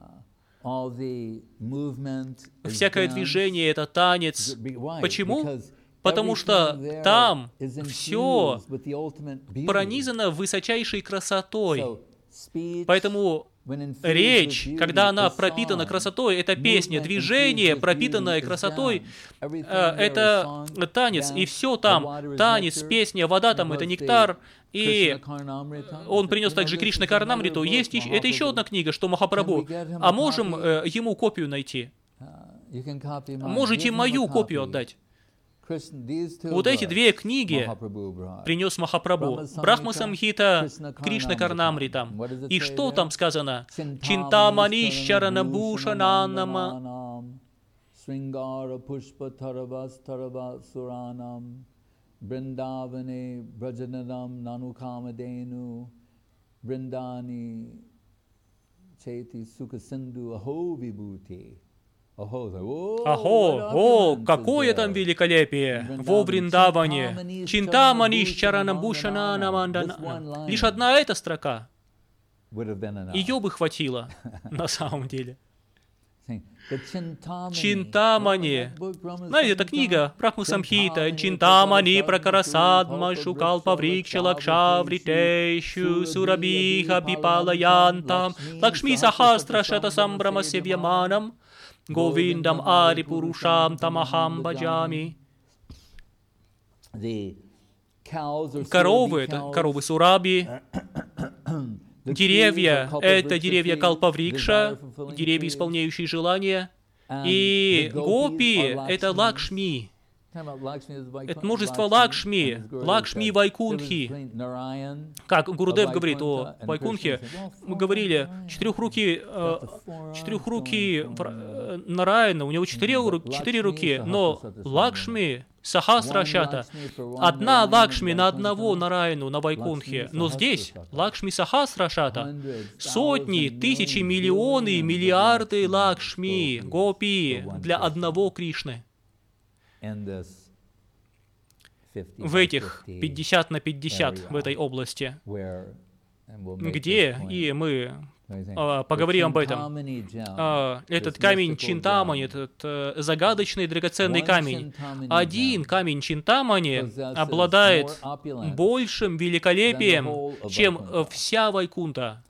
Всякое движение — это танец. Почему? Потому что там все пронизано высочайшей красотой. Поэтому речь, когда она пропитана красотой, это песня. Движение, пропитанное красотой, это танец. И все там. Танец, песня, вода там — это нектар. И он принес также Кришна Карнамриту. Есть еще, это еще одна книга, что Махапрабху. А можем э, ему копию найти? Можете мою копию отдать? Вот эти две книги принес Махапрабху. Брахма Самхита, Кришна Карнамритам. И что там сказано? Чинтамани Шаранабушананама Срингара Пушпа Тарабас Тарабас Суранам Брindavane Brajanadam Nanukamadenu Brindani Cheti Sukasindhu Aho Vibhuti. Ахо, о, какое там великолепие во Вриндаване. Чинтамани Чаранабушана Намандана. Лишь одна эта строка. Ее бы хватило, на самом деле. Чинтамани. Знаете, это книга Брахма Самхита. Чинтамани Пракарасадма Шукал Паврикша Лакша Вритешу Сурабиха Пипалаянтам Лакшми Сахастра Шата Самбрама Севьяманам Говиндам Ари Пурушам Тамахам Баджами. Коровы — это коровы Сураби. Деревья — это деревья Калпаврикша, деревья, исполняющие желания. И гопи — это Лакшми. Это множество Лакшми, Лакшми Вайкунтхи. Как Гурудев говорит о Вайкунтхе, мы говорили, четырехрукий, четырехрукий Нараяна, у него четыре, четыре руки, но Лакшми Сахасрашата, одна Лакшми на одного Нараяну на Вайкунтхе, но здесь Лакшми Сахасрашата, сотни, тысячи, миллионы, миллиарды Лакшми, гопи для одного Кришны. В этих пятьдесят на пятьдесят в этой области, где, и мы а, поговорим об этом, а, этот камень Чинтамани, этот а, загадочный драгоценный камень, один камень Чинтамани обладает большим великолепием, чем вся Вайкунта.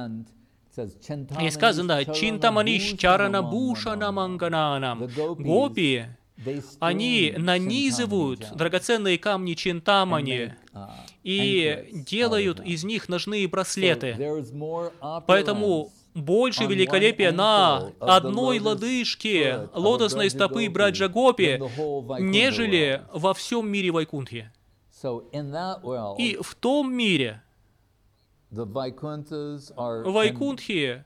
И сказано, Чинтаманиш чарана бушана мангананам. Гопи, они нанизывают драгоценные камни Чинтамани и делают из них ножные браслеты. Поэтому больше великолепия на одной лодыжке лотосной стопы Браджа Гопи, нежели во всем мире Вайкунтхи. И в том мире Вайкунтхи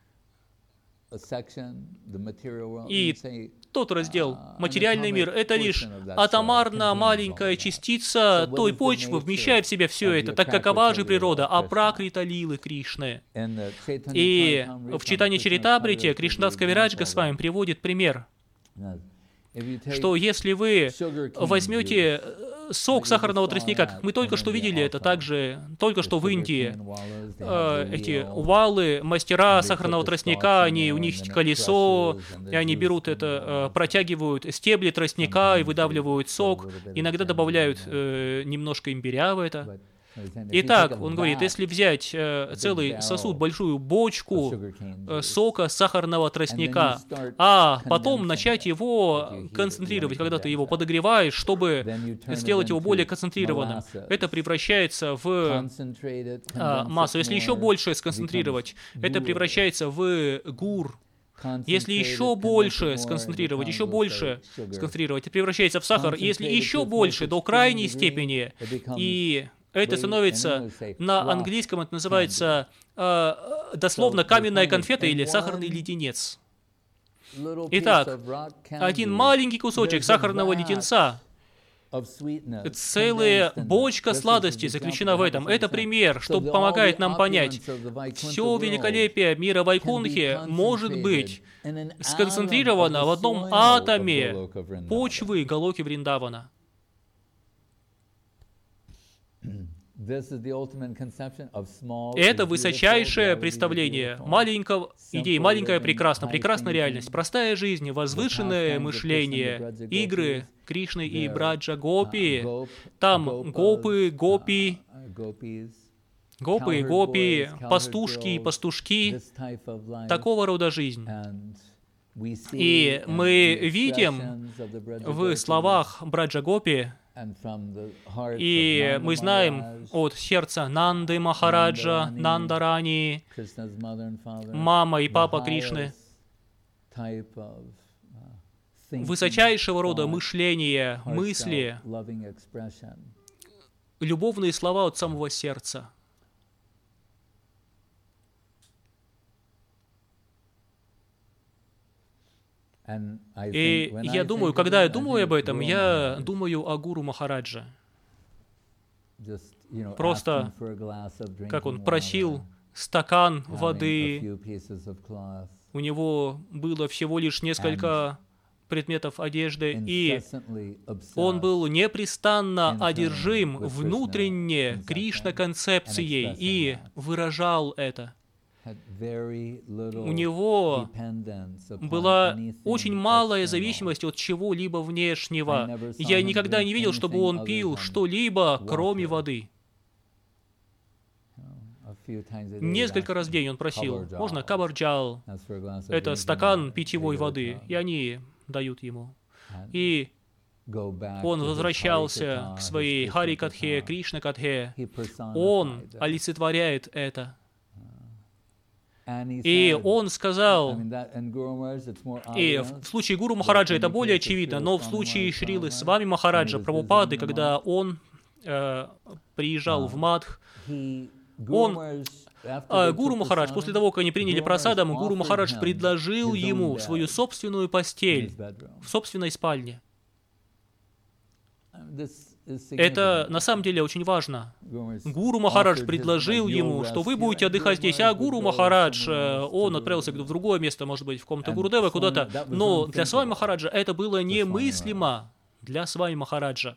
и тот раздел, материальный мир, это лишь атомарно маленькая частица той почвы, вмещает в себя все это. Так какова же природа Апракрита Лилы Кришны? И в читании Чаритамрите Кришнадас Кавираджа Госвами приводит пример, что если вы возьмете сок сахарного тростника, как мы только что видели, это также только что в Индии, э, эти увалы, мастера сахарного тростника, они, у них колесо, и они берут это, э, протягивают стебли тростника и выдавливают сок, иногда добавляют э, немножко имбиря в это. Итак, он говорит, если взять э, целый сосуд, большую бочку э, сока сахарного тростника, а потом начать его концентрировать, когда ты его подогреваешь, чтобы сделать его более концентрированным, это превращается в э, массу. Если еще больше сконцентрировать, это превращается в гур. Если еще больше сконцентрировать, еще больше сконцентрировать, это превращается в сахар. Если еще больше, до крайней степени, и это становится, на английском это называется э, дословно каменная конфета или сахарный леденец. Итак, один маленький кусочек сахарного леденца, целая бочка сладости заключена в этом. Это пример, что помогает нам понять, все великолепие мира Вайкунтхи может быть сконцентрировано в одном атоме почвы Галоки Вриндавана. Это высочайшее представление маленького идеи, маленькая прекрасна, прекрасная реальность, простая жизнь, возвышенное мышление, игры Кришны и Браджа Гопи. Там гопы, гопи, гопы, гопи, пастушки и пастушки, такого рода жизнь. И мы видим в словах Браджа Гопи, и мы знаем от сердца Нанды Махараджа, Нандарани, мама и папа Кришны, высочайшего рода мышления, мысли, любовные слова от самого сердца. И я думаю, когда я думаю об этом, я думаю о Гуру Махараджа. Просто, как он просил стакан воды, у него было всего лишь несколько предметов одежды, и он был непрестанно одержим внутренне Кришна-концепцией и выражал это. У него была очень малая зависимость от чего-либо внешнего. Я никогда не видел, чтобы он пил что-либо, кроме воды. Несколько раз в день он просил, можно кабарджал, это стакан питьевой воды, и они дают ему. И он возвращался к своей Хари-катхе, Кришна-катхе. Он олицетворяет это. И он сказал, и в случае Гуру Махараджа это более очевидно, но в случае Шрилы Свами Махараджа, Прабхупады, когда он э, приезжал в Мадх, он, э, Гуру Махарадж, после того, как они приняли прасадам, Гуру Махарадж предложил ему свою собственную постель в собственной спальне. Это на самом деле очень важно. Гуру Махарадж предложил ему, что вы будете отдыхать здесь, а Гуру Махарадж, он отправился в другое место, может быть, в комнату Гурудева куда-то, но для Свами Махараджа это было немыслимо, для Свами Махараджа.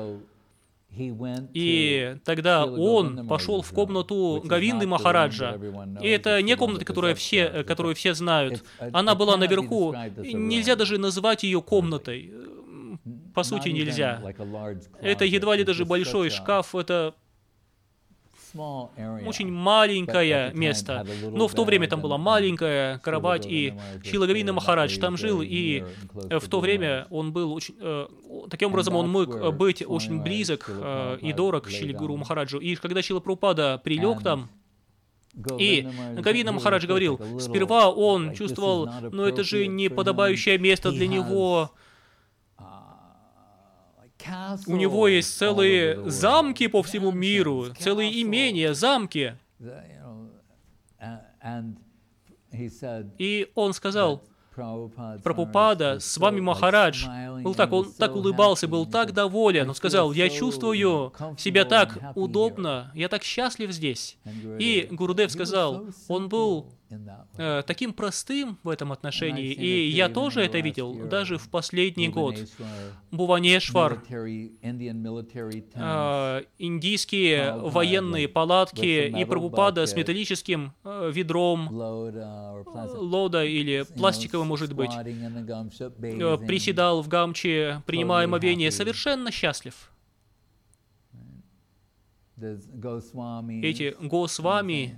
И тогда он пошел в комнату Говинды Махараджа. И это не комната, которую все, которую все знают. Она была наверху. Нельзя даже назвать ее комнатой. По сути, нельзя. Это едва ли даже большой шкаф, это очень маленькое место. Но в то время там была маленькая кровать, и Шрила Говинда Махарадж там жил, и в то время он был очень... Таким образом, он мог быть очень близок и дорог Шриле Гуру Махараджу. И когда Шрила Прабхупада прилег там, и Говинда Махарадж говорил, сперва он чувствовал, ну это же не подобающее место для него. У него есть целые замки по всему миру, целые имения, замки. И он сказал, Прабхупада, Свами Махарадж, был так, он так улыбался, был так доволен. Он сказал, я чувствую себя так удобно, я так счастлив здесь. И Гурудев сказал, он был э, таким простым в этом отношении, и я тоже это видел, даже в последний год. Бхуванешвар, э, индийские военные палатки и Прабхупада с металлическим э, ведром, лода или пластиковым, может быть, э, приседал в гамче, принимая омовение, совершенно счастлив. Эти Госвами,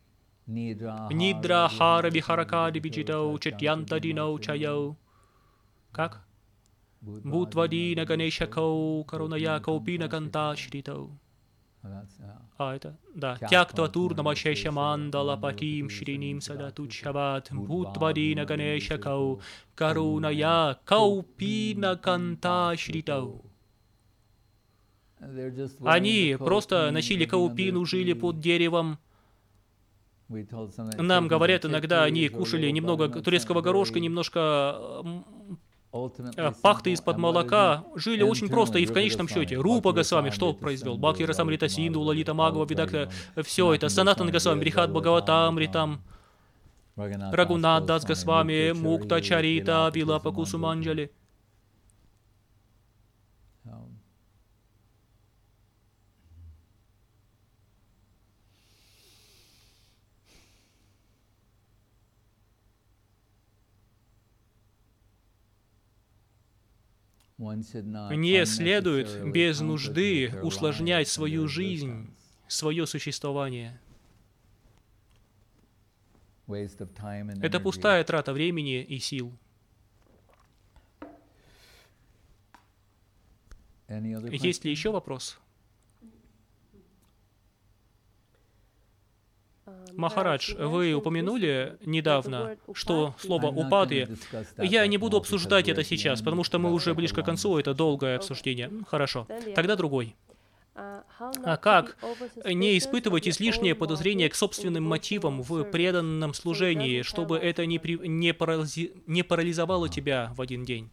Нидра Хара Вихаракади Виджитау Чатьянтадинау Чаяу. Как? Бутвадина Ганешакау Каруная Каупина Канта Шритау. А, это, да. Тяктва Турнама Шеша Мандала Патим Шриним Садатучават Бутвадина Ганешакау Каруная Каупина Канта Шритау. Они просто носили каупину, жили под деревом. Нам говорят иногда, они кушали немного турецкого горошка, немножко пахты из-под молока, жили очень просто, и в конечном счете Рупа Госвами что произвел? Бхакти Расамрита Синду, Лалита Магава, Видакта, все это, Санатана Госвами, Брихат Бхагаватамритам, Рагунат Дас Госвами, Мукта Чарита, Вилапа Кусуманджали. Не следует без нужды усложнять свою жизнь, свое существование. Это пустая трата времени и сил. Есть ли еще вопрос? Махарадж, вы упомянули недавно, что слово «упады», я не буду обсуждать это сейчас, потому что мы уже близко к концу, это долгое обсуждение. Хорошо, тогда другой. А как не испытывать излишнее подозрение к собственным мотивам в преданном служении, чтобы это не, при... не, парази... не парализовало тебя в один день?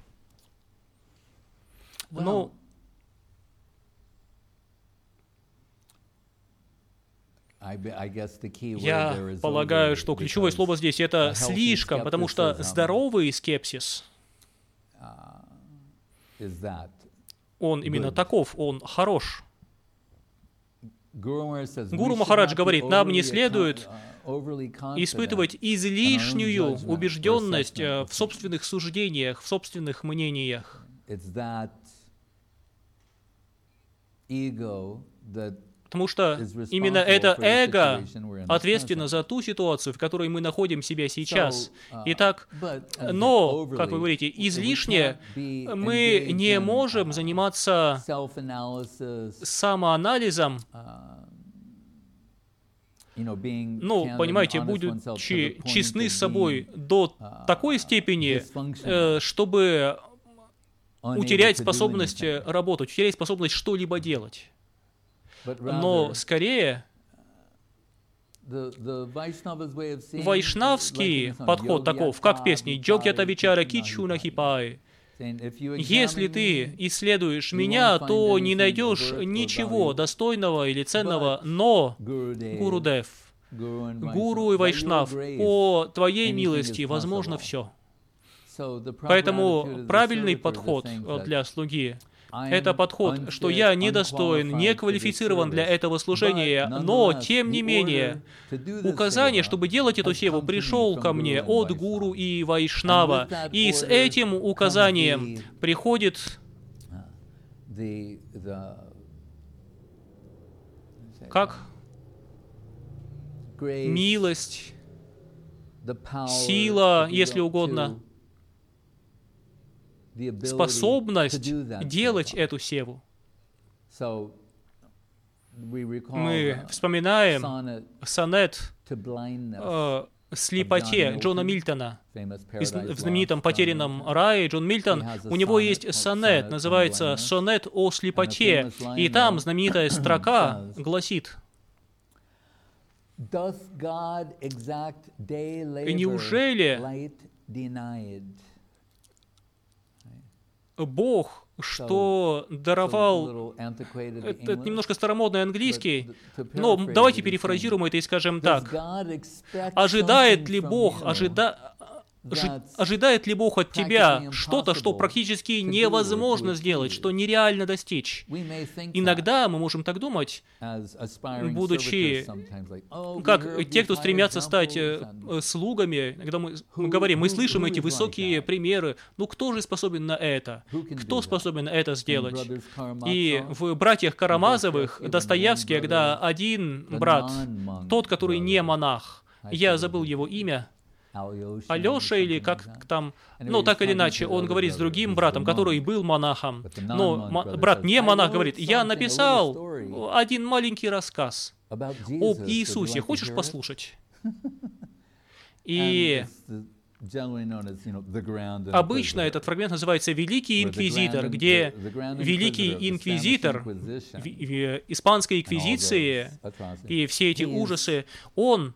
Ну, я полагаю, что ключевое слово здесь — это «слишком», потому что здоровый скепсис, он именно таков, он хорош. Гуру Махарадж говорит, нам не следует испытывать излишнюю убежденность в собственных суждениях, в собственных мнениях. Потому что именно это эго ответственно за ту ситуацию, в которой мы находим себя сейчас. Итак, но, как вы говорите, излишне мы не можем заниматься самоанализом, ну, понимаете, будучи честны с собой до такой степени, чтобы утерять способность работать, утерять способность что-либо делать. Но скорее вайшнавский подход таков, как в песне «Джогьята вичара кичуна хипай». Если ты исследуешь меня, то не найдешь ничего достойного или ценного, но, Гурудев, Гуру и Вайшнав, по твоей милости возможно все. Поэтому правильный подход для слуги — это подход, что я недостоин, не квалифицирован для этого служения, но, тем не менее, указание, чтобы делать эту севу, пришел ко мне от Гуру и Вайшнава, и с этим указанием приходит как милость, сила, если угодно, способность делать эту севу. Мы вспоминаем сонет э, «Слепоте» Джона Мильтона. В знаменитом «Потерянном рае» Джон Мильтон, у него есть сонет, называется «Сонет о слепоте», и там знаменитая строка гласит: «Неужели Бог, что даровал...» Это немножко старомодный английский, но давайте перефразируем это и скажем так. «Ожидает ли Бог, ожида... ожидает ли Бог от тебя что-то, что практически невозможно сделать, что нереально достичь?» Иногда мы можем так думать, будучи как те, кто стремятся стать слугами. Когда мы говорим, мы слышим эти высокие примеры. Ну, кто же способен на это? Кто способен это сделать? И в «Братьях Карамазовых» Достоевский, когда один брат, тот, который не монах, я забыл его имя, Алеша или как там, ну, так или иначе, он говорит с другим братом, который был монахом, но брат не монах говорит: «Я написал один маленький рассказ об Иисусе, хочешь послушать?» И обычно этот фрагмент называется «Великий инквизитор», где Великий инквизитор испанской инквизиции и все эти ужасы, он...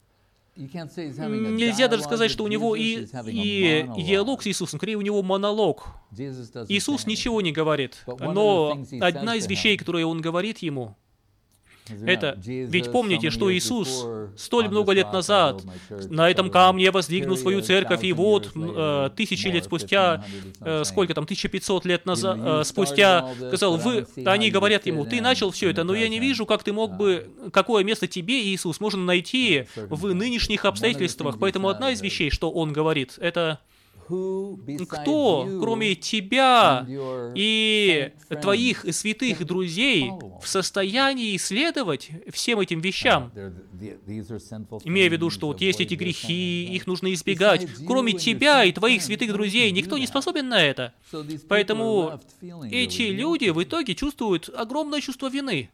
Нельзя даже сказать, что у него и, и диалог с Иисусом, скорее у него монолог. Иисус ничего не говорит, но одна из вещей, которые он говорит ему, это, ведь помните, что Иисус столь много лет назад на этом камне воздвигнул свою церковь, и вот э, тысячи лет спустя, э, сколько там, тысяча пятьсот лет назад, э, спустя, сказал, вы, они говорят ему: «Ты начал все это, но я не вижу, как ты мог бы, какое место тебе, Иисус, можно найти в нынешних обстоятельствах». Поэтому одна из вещей, что он говорит, это: кто, кроме тебя и твоих святых друзей, в состоянии исследовать всем этим вещам? Имея в виду, что вот есть эти грехи, их нужно избегать. Кроме тебя и твоих святых друзей, никто не способен на это. Поэтому эти люди в итоге чувствуют огромное чувство вины.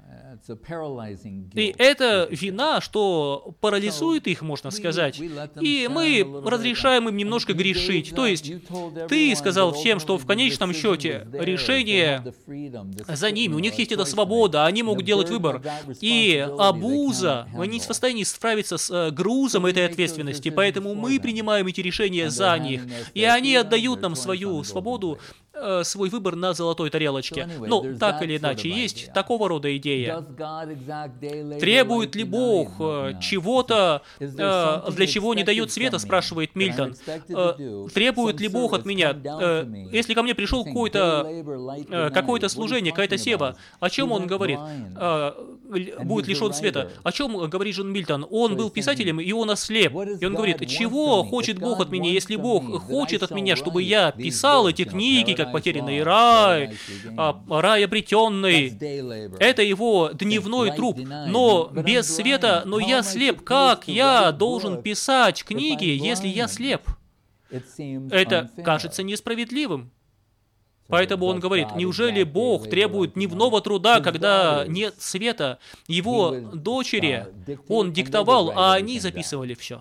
И это вина, что парализует их, можно сказать. И мы разрешаем им немножко грешить. То есть ты сказал всем, что в конечном счете решение за ними. У них есть эта свобода, они могут делать выбор. И обуза, они не в состоянии справиться с грузом этой ответственности, поэтому мы принимаем эти решения за них. И они отдают нам свою свободу, свой выбор на золотой тарелочке. Но так или иначе, есть такого рода идея. Требует ли Бог чего-то, для чего не дает света, спрашивает Мильтон. Требует ли Бог от меня? Если ко мне пришел какое-то какое-то служение, какая-то сева, о чем он говорит? Будет лишен света. О чем говорит Джон Мильтон? Он был писателем, и он ослеп. И он говорит: чего хочет Бог от меня, если Бог хочет от меня, чтобы я писал эти книги, как потерянный рай, рай обретенный. Это его дневной труд. Но без света, но я слеп. Как я должен писать книги, если я слеп? Это кажется несправедливым. Поэтому он говорит, неужели Бог требует дневного труда, когда нет света? Его дочери он диктовал, а они записывали все.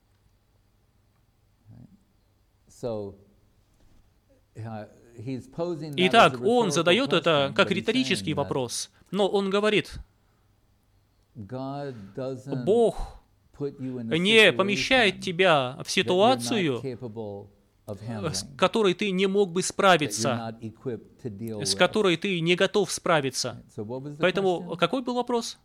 Итак, он задает это как риторический вопрос, но он говорит, Бог не помещает тебя в ситуацию, с которой ты не мог бы справиться, с которой ты не готов справиться. Поэтому какой был вопрос?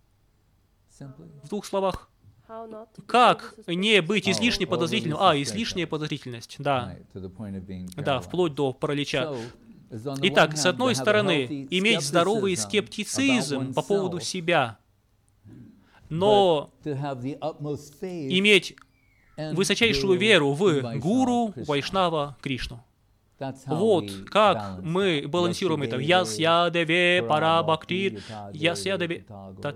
В двух словах. Как не быть излишне подозрительным? А, излишняя подозрительность, да. Да, вплоть до паралича. Итак, с одной стороны, иметь здоровый скептицизм по поводу себя, но иметь высочайшую веру в гуру, вайшнава, Кришну. Вот как мы балансируем это. Ясьядеве парабхактир, ясьядеве...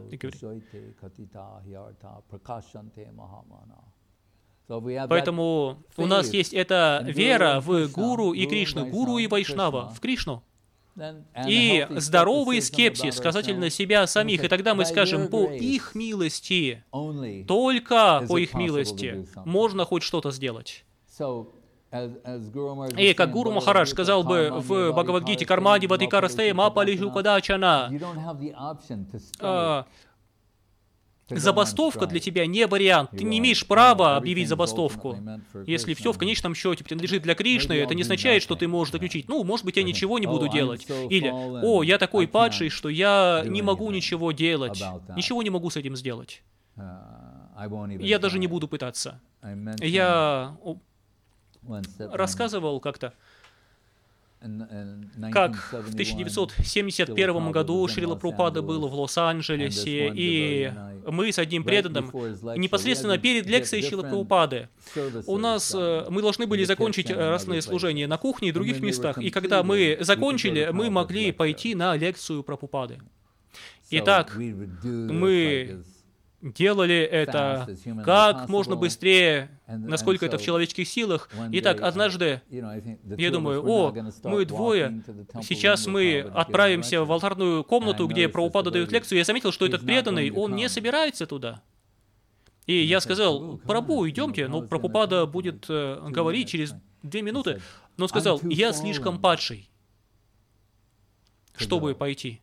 Поэтому у нас есть эта вера в гуру и Кришну, гуру и вайшнава, в Кришну. И здоровый скепсис касательно себя самих. И тогда мы скажем, по их милости, только по их милости можно хоть что-то сделать. И как Гуру Махарадж сказал бы в Бхагавад-гите, «Кармади ватикарастея мапалиху кадачана». Забастовка для тебя не вариант. Ты не имеешь права объявить забастовку. Если все в конечном счете принадлежит для Кришны, это не означает, что ты можешь заключить, ну, может быть, я ничего не буду делать. Или, о, я такой падший, что я не могу ничего делать. Ничего не могу с этим сделать. Я даже не буду пытаться. Я рассказывал как-то, как в тысяча девятьсот семьдесят первом году Шрила Прабхупада был в Лос-Анджелесе, и мы с одним преданным непосредственно перед лекцией Шрилы Прабхупады у нас, мы должны были закончить разные служения на кухне и других местах, и когда мы закончили, мы могли пойти на лекцию Прабхупады. Итак, мы делали это как можно быстрее, насколько это в человеческих силах. Итак, однажды, я думаю, о, мы двое, сейчас мы отправимся в алтарную комнату, где Прабхупада дает лекцию. Я заметил, что этот преданный, он не собирается туда. И я сказал, Прабху, идемте, но Прабхупада будет э, говорить через две минуты. Но он сказал, я слишком падший, чтобы пойти.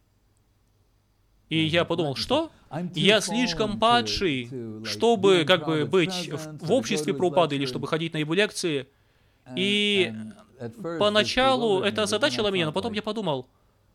И я подумал, что? Я слишком падший, чтобы как бы быть в, в обществе Прабхупады или чтобы ходить на его лекции. И поначалу это озадачило меня, но потом я подумал,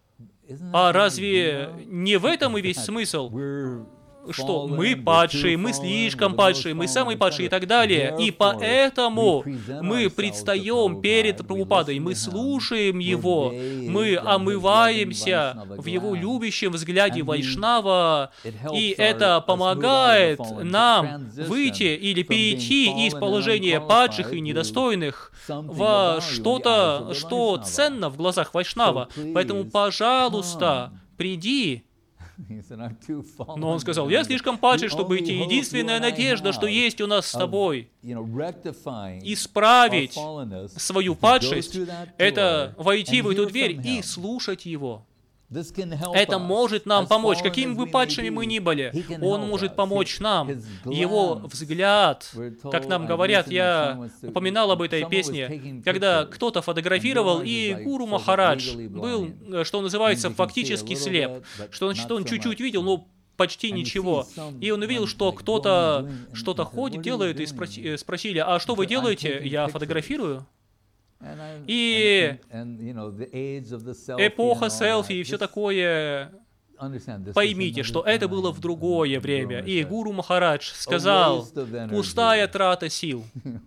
а разве не в этом и весь смысл? Что мы падшие, мы слишком падшие, мы самые падшие и так далее. И поэтому мы предстаем перед Прабхупадой, мы слушаем его, мы омываемся в его любящем взгляде вайшнава, и это помогает нам выйти или перейти из положения падших и недостойных в что-то, что ценно в глазах вайшнава. Поэтому, пожалуйста, приди. Но он сказал, я слишком падший, чтобы идти. Единственная надежда, что есть у нас с тобой, исправить свою падшесть, это войти в эту дверь и слушать его. Это может нам помочь, какими бы падшими мы ни были. Он может помочь нам. Его взгляд, как нам говорят, я упоминал об этой песне, когда кто-то фотографировал, и Гуру Махарадж был, что называется, фактически слеп. Что значит, он чуть-чуть видел, но почти ничего. И он увидел, что кто-то что-то ходит, делает, и спроси, спросили, а что вы делаете? Я фотографирую. И эпоха селфи и все такое, поймите, что это было в другое время. И Гуру Махарадж сказал, пустая трата сил.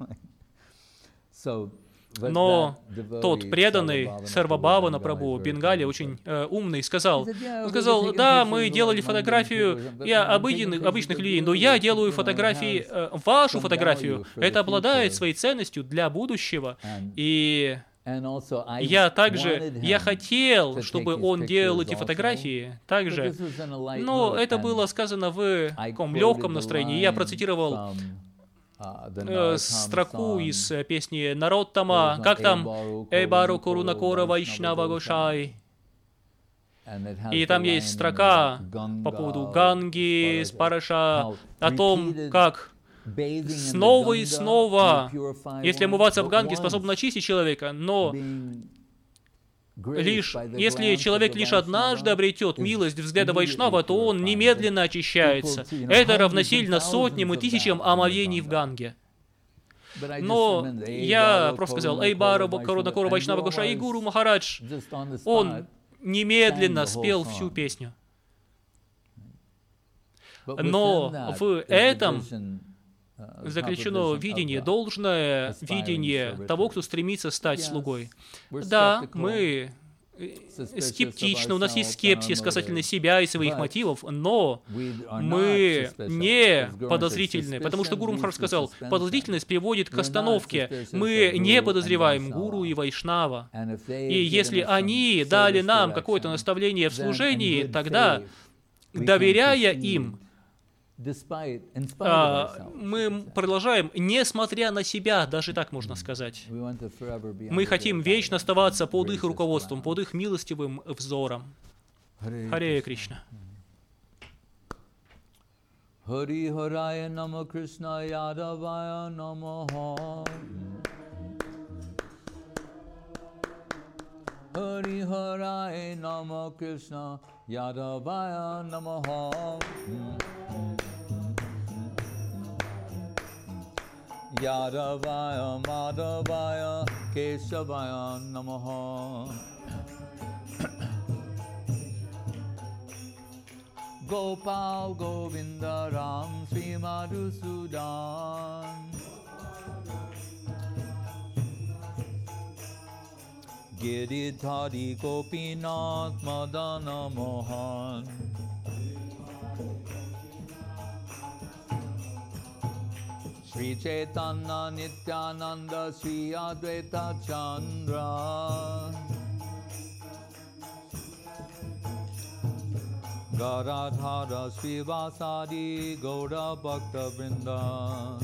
Но тот преданный Сарвабхавана Прабху, Бенгали, очень э, умный, сказал, он сказал, да, мы делали фотографию я обыденных, обычных людей, но я делаю фотографии, э, вашу фотографию, это обладает своей ценностью для будущего. И Я также, я хотел, чтобы он делал эти фотографии также, но это было сказано в таком легком настроении. Я процитировал э, строку из песни «Нароттама», как там «Эйбару Курунакора Вайшнава Гошай». И там есть строка по поводу Ганги, Спараша, о том, как снова и снова, если омываться в Ганге, способно очистить человека, но лишь, если человек лишь однажды обретет милость взгляда Вайшнава, то он немедленно очищается. Это равносильно сотням и тысячам омовений в Ганге. Но я просто сказал, «Эй, Бара, Карунакора, Вайшнава Гоша», и Гуру Махарадж, он немедленно спел всю песню. Но в этом заключено видение, должное видение того, кто стремится стать слугой. Да, мы скептичны, у нас есть скепсис касательно себя и своих мотивов, но мы не подозрительны, потому что Гуру Махарадж сказал, подозрительность приводит к остановке. Мы не подозреваем Гуру и Вайшнава. И если они дали нам какое-то наставление в служении, тогда, доверяя им, а, мы продолжаем, несмотря на себя, даже так можно сказать. Мы хотим вечно оставаться под их руководством, под их милостивым взором. Харе Кришна. Хари Харая Нама Кришна Ядавая Намаха. Хари Харая Нама Кришна Ядавая Намаха. Yadavaya Madhavaya Keshavaya Namaha. Gopal Govinda Ram Sri Madhusudan. Giridhari Gopinath Madana Mohan. Sri Chaitanya Nityananda Sri Advaita Chandra. Garadhara Sri Vasadi Gaura Bhakta Vrinda.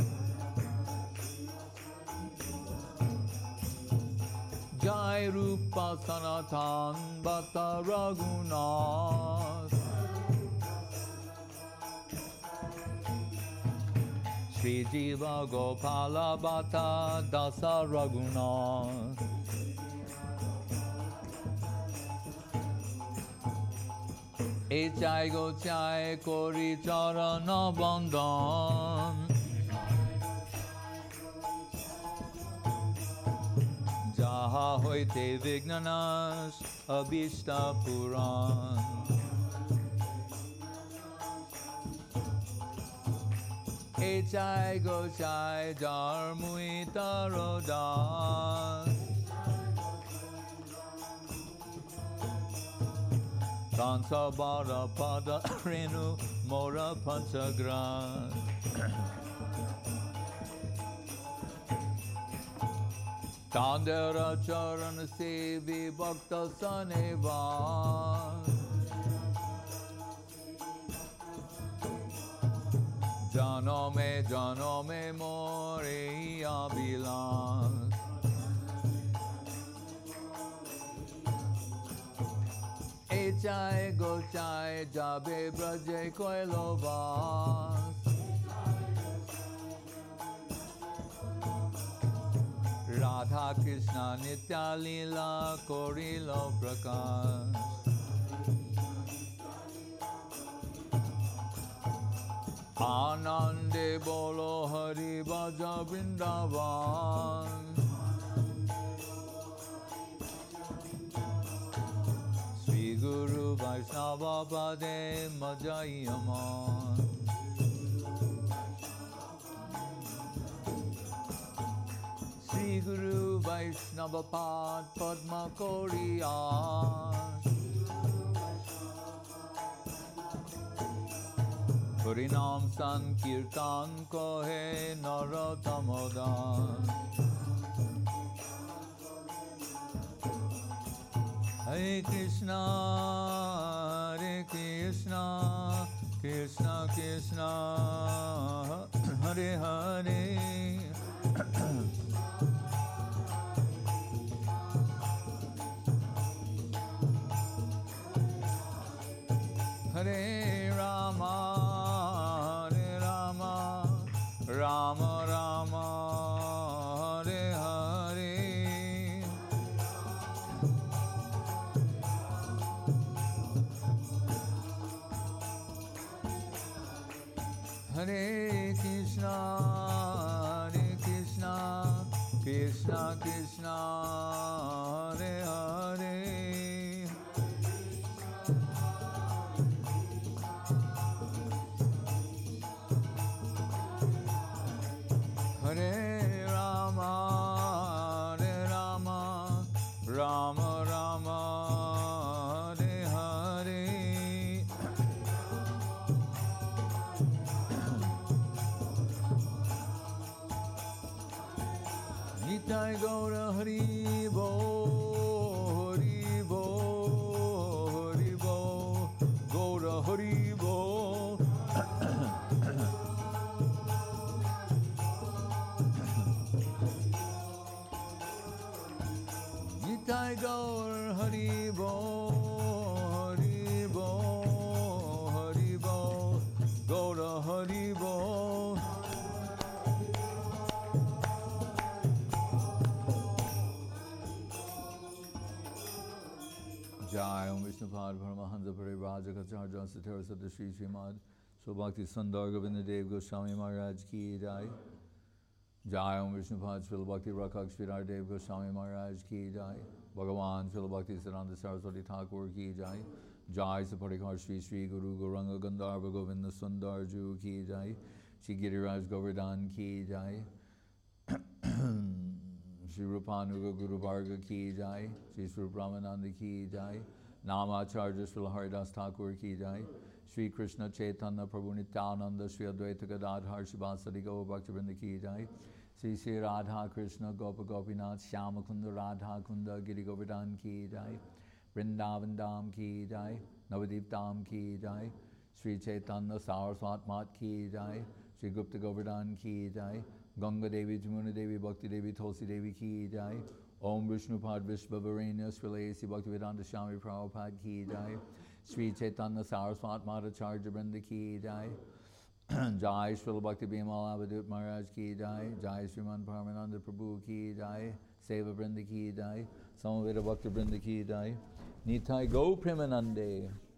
Jai Rupa Sanatan Bhatta Raghunath. Sri Jiva Gopala Bhatta Dasa Raghunath. Echai Gochai Kori Charana Bandhan. Jaha Hoite Vignanas Abhishta Puran. Echai Gochai Dharmuita Rodas. Kansa Bara Pada Renu Mora Panchagran. Tandera Charan Sevi Bhakta Saneva. Janome Janome Moreya Bilan. Echai Gochai Jabe Braje Koilovas. Radha Krishna Nitya Lila Korilo Prakash. Anande Bolo Hari Bhaja Vrindavan. Sri Guru Vaishnava Pade Majayaman. Sri Guru Vaishnava Pad Padma Koriyan. Harinam Sankirtan Kohe Narotamodan. Hare Krishna, Hare Krishna, Krishna Krishna, Hare Hare. Hare Rama, Hare Rama, Rama Rama, Hare Hare. Hare Krishna, Hare Krishna, Krishna Krishna, Hare Hare. Hare Rama, Hare Rama, Rama Rama, Hare Hare. Nitai Gaura Hari Bo, Hari Bo, Hari Bo, Gaura Hari Bo. Nitai Gaur Hari Bo, Hari Bo, Hari Bo, Gaura Hari Bo. Jai Om Vishnupad Paramahansa Parivrajakacarya Satara Sada Shri Srimad Sobhakti Sundar Govinda Dev Goswami Maharaj Ki Jai. Jai Om Vishnupad Srila Bhakti Rakak Sridhar Dev Goswami Maharaj Ki Jai. Bhagavan Srila Bhakti Siddhanta Saraswati Thakur Ki Jai. Jai Saparikar Shri Shri Guru Gauranga Gandharva Govinda Sundar Ju Ki Jai. Shri Giriraj Govardhan Ki Jai. Shri Rupanuga Guru Varga Ki Jai. Shri Sri Brahmananda Ki Jai. Namacharya Srila Haridas Thakur Ki Jai. Shri Krishna Chaitanya Prabhu Nityananda Shri Advaita Gadadhar Shivasadi Gaur Bhaktivinoda Ki Jai. Shri Shri Radha Krishna Gopa Gopinath Shyama Kunda Radha Kunda Giri Govardhan Ki Jai. Vrindavan Dham Ki Jai. Navadip Dham Ki Jai. Shri Chaitanya Saraswat Mat Ki Jai. Shri Gupta Govardhan Ki Jai. Ganga Devi Jamuna Devi Bhakti Devi Tulsi Devi Ki Jai. Om Vishnupad Vishvavarenya Srila A C Bhaktivedanta Swami Prabhupada Ki Jai. Sri Chaitanya Saraswat Madhacharya Vrinda Ki Jai. Jai Srila Bhakti Bimal Avadut Maharaj Ki Jai. Jai Sriman Paramananda Prabhu Ki Jai. Seva Vrinda Ki Jai. Samaveda Bhakti Vrinda Ki Jai. Nitai Go Premanande.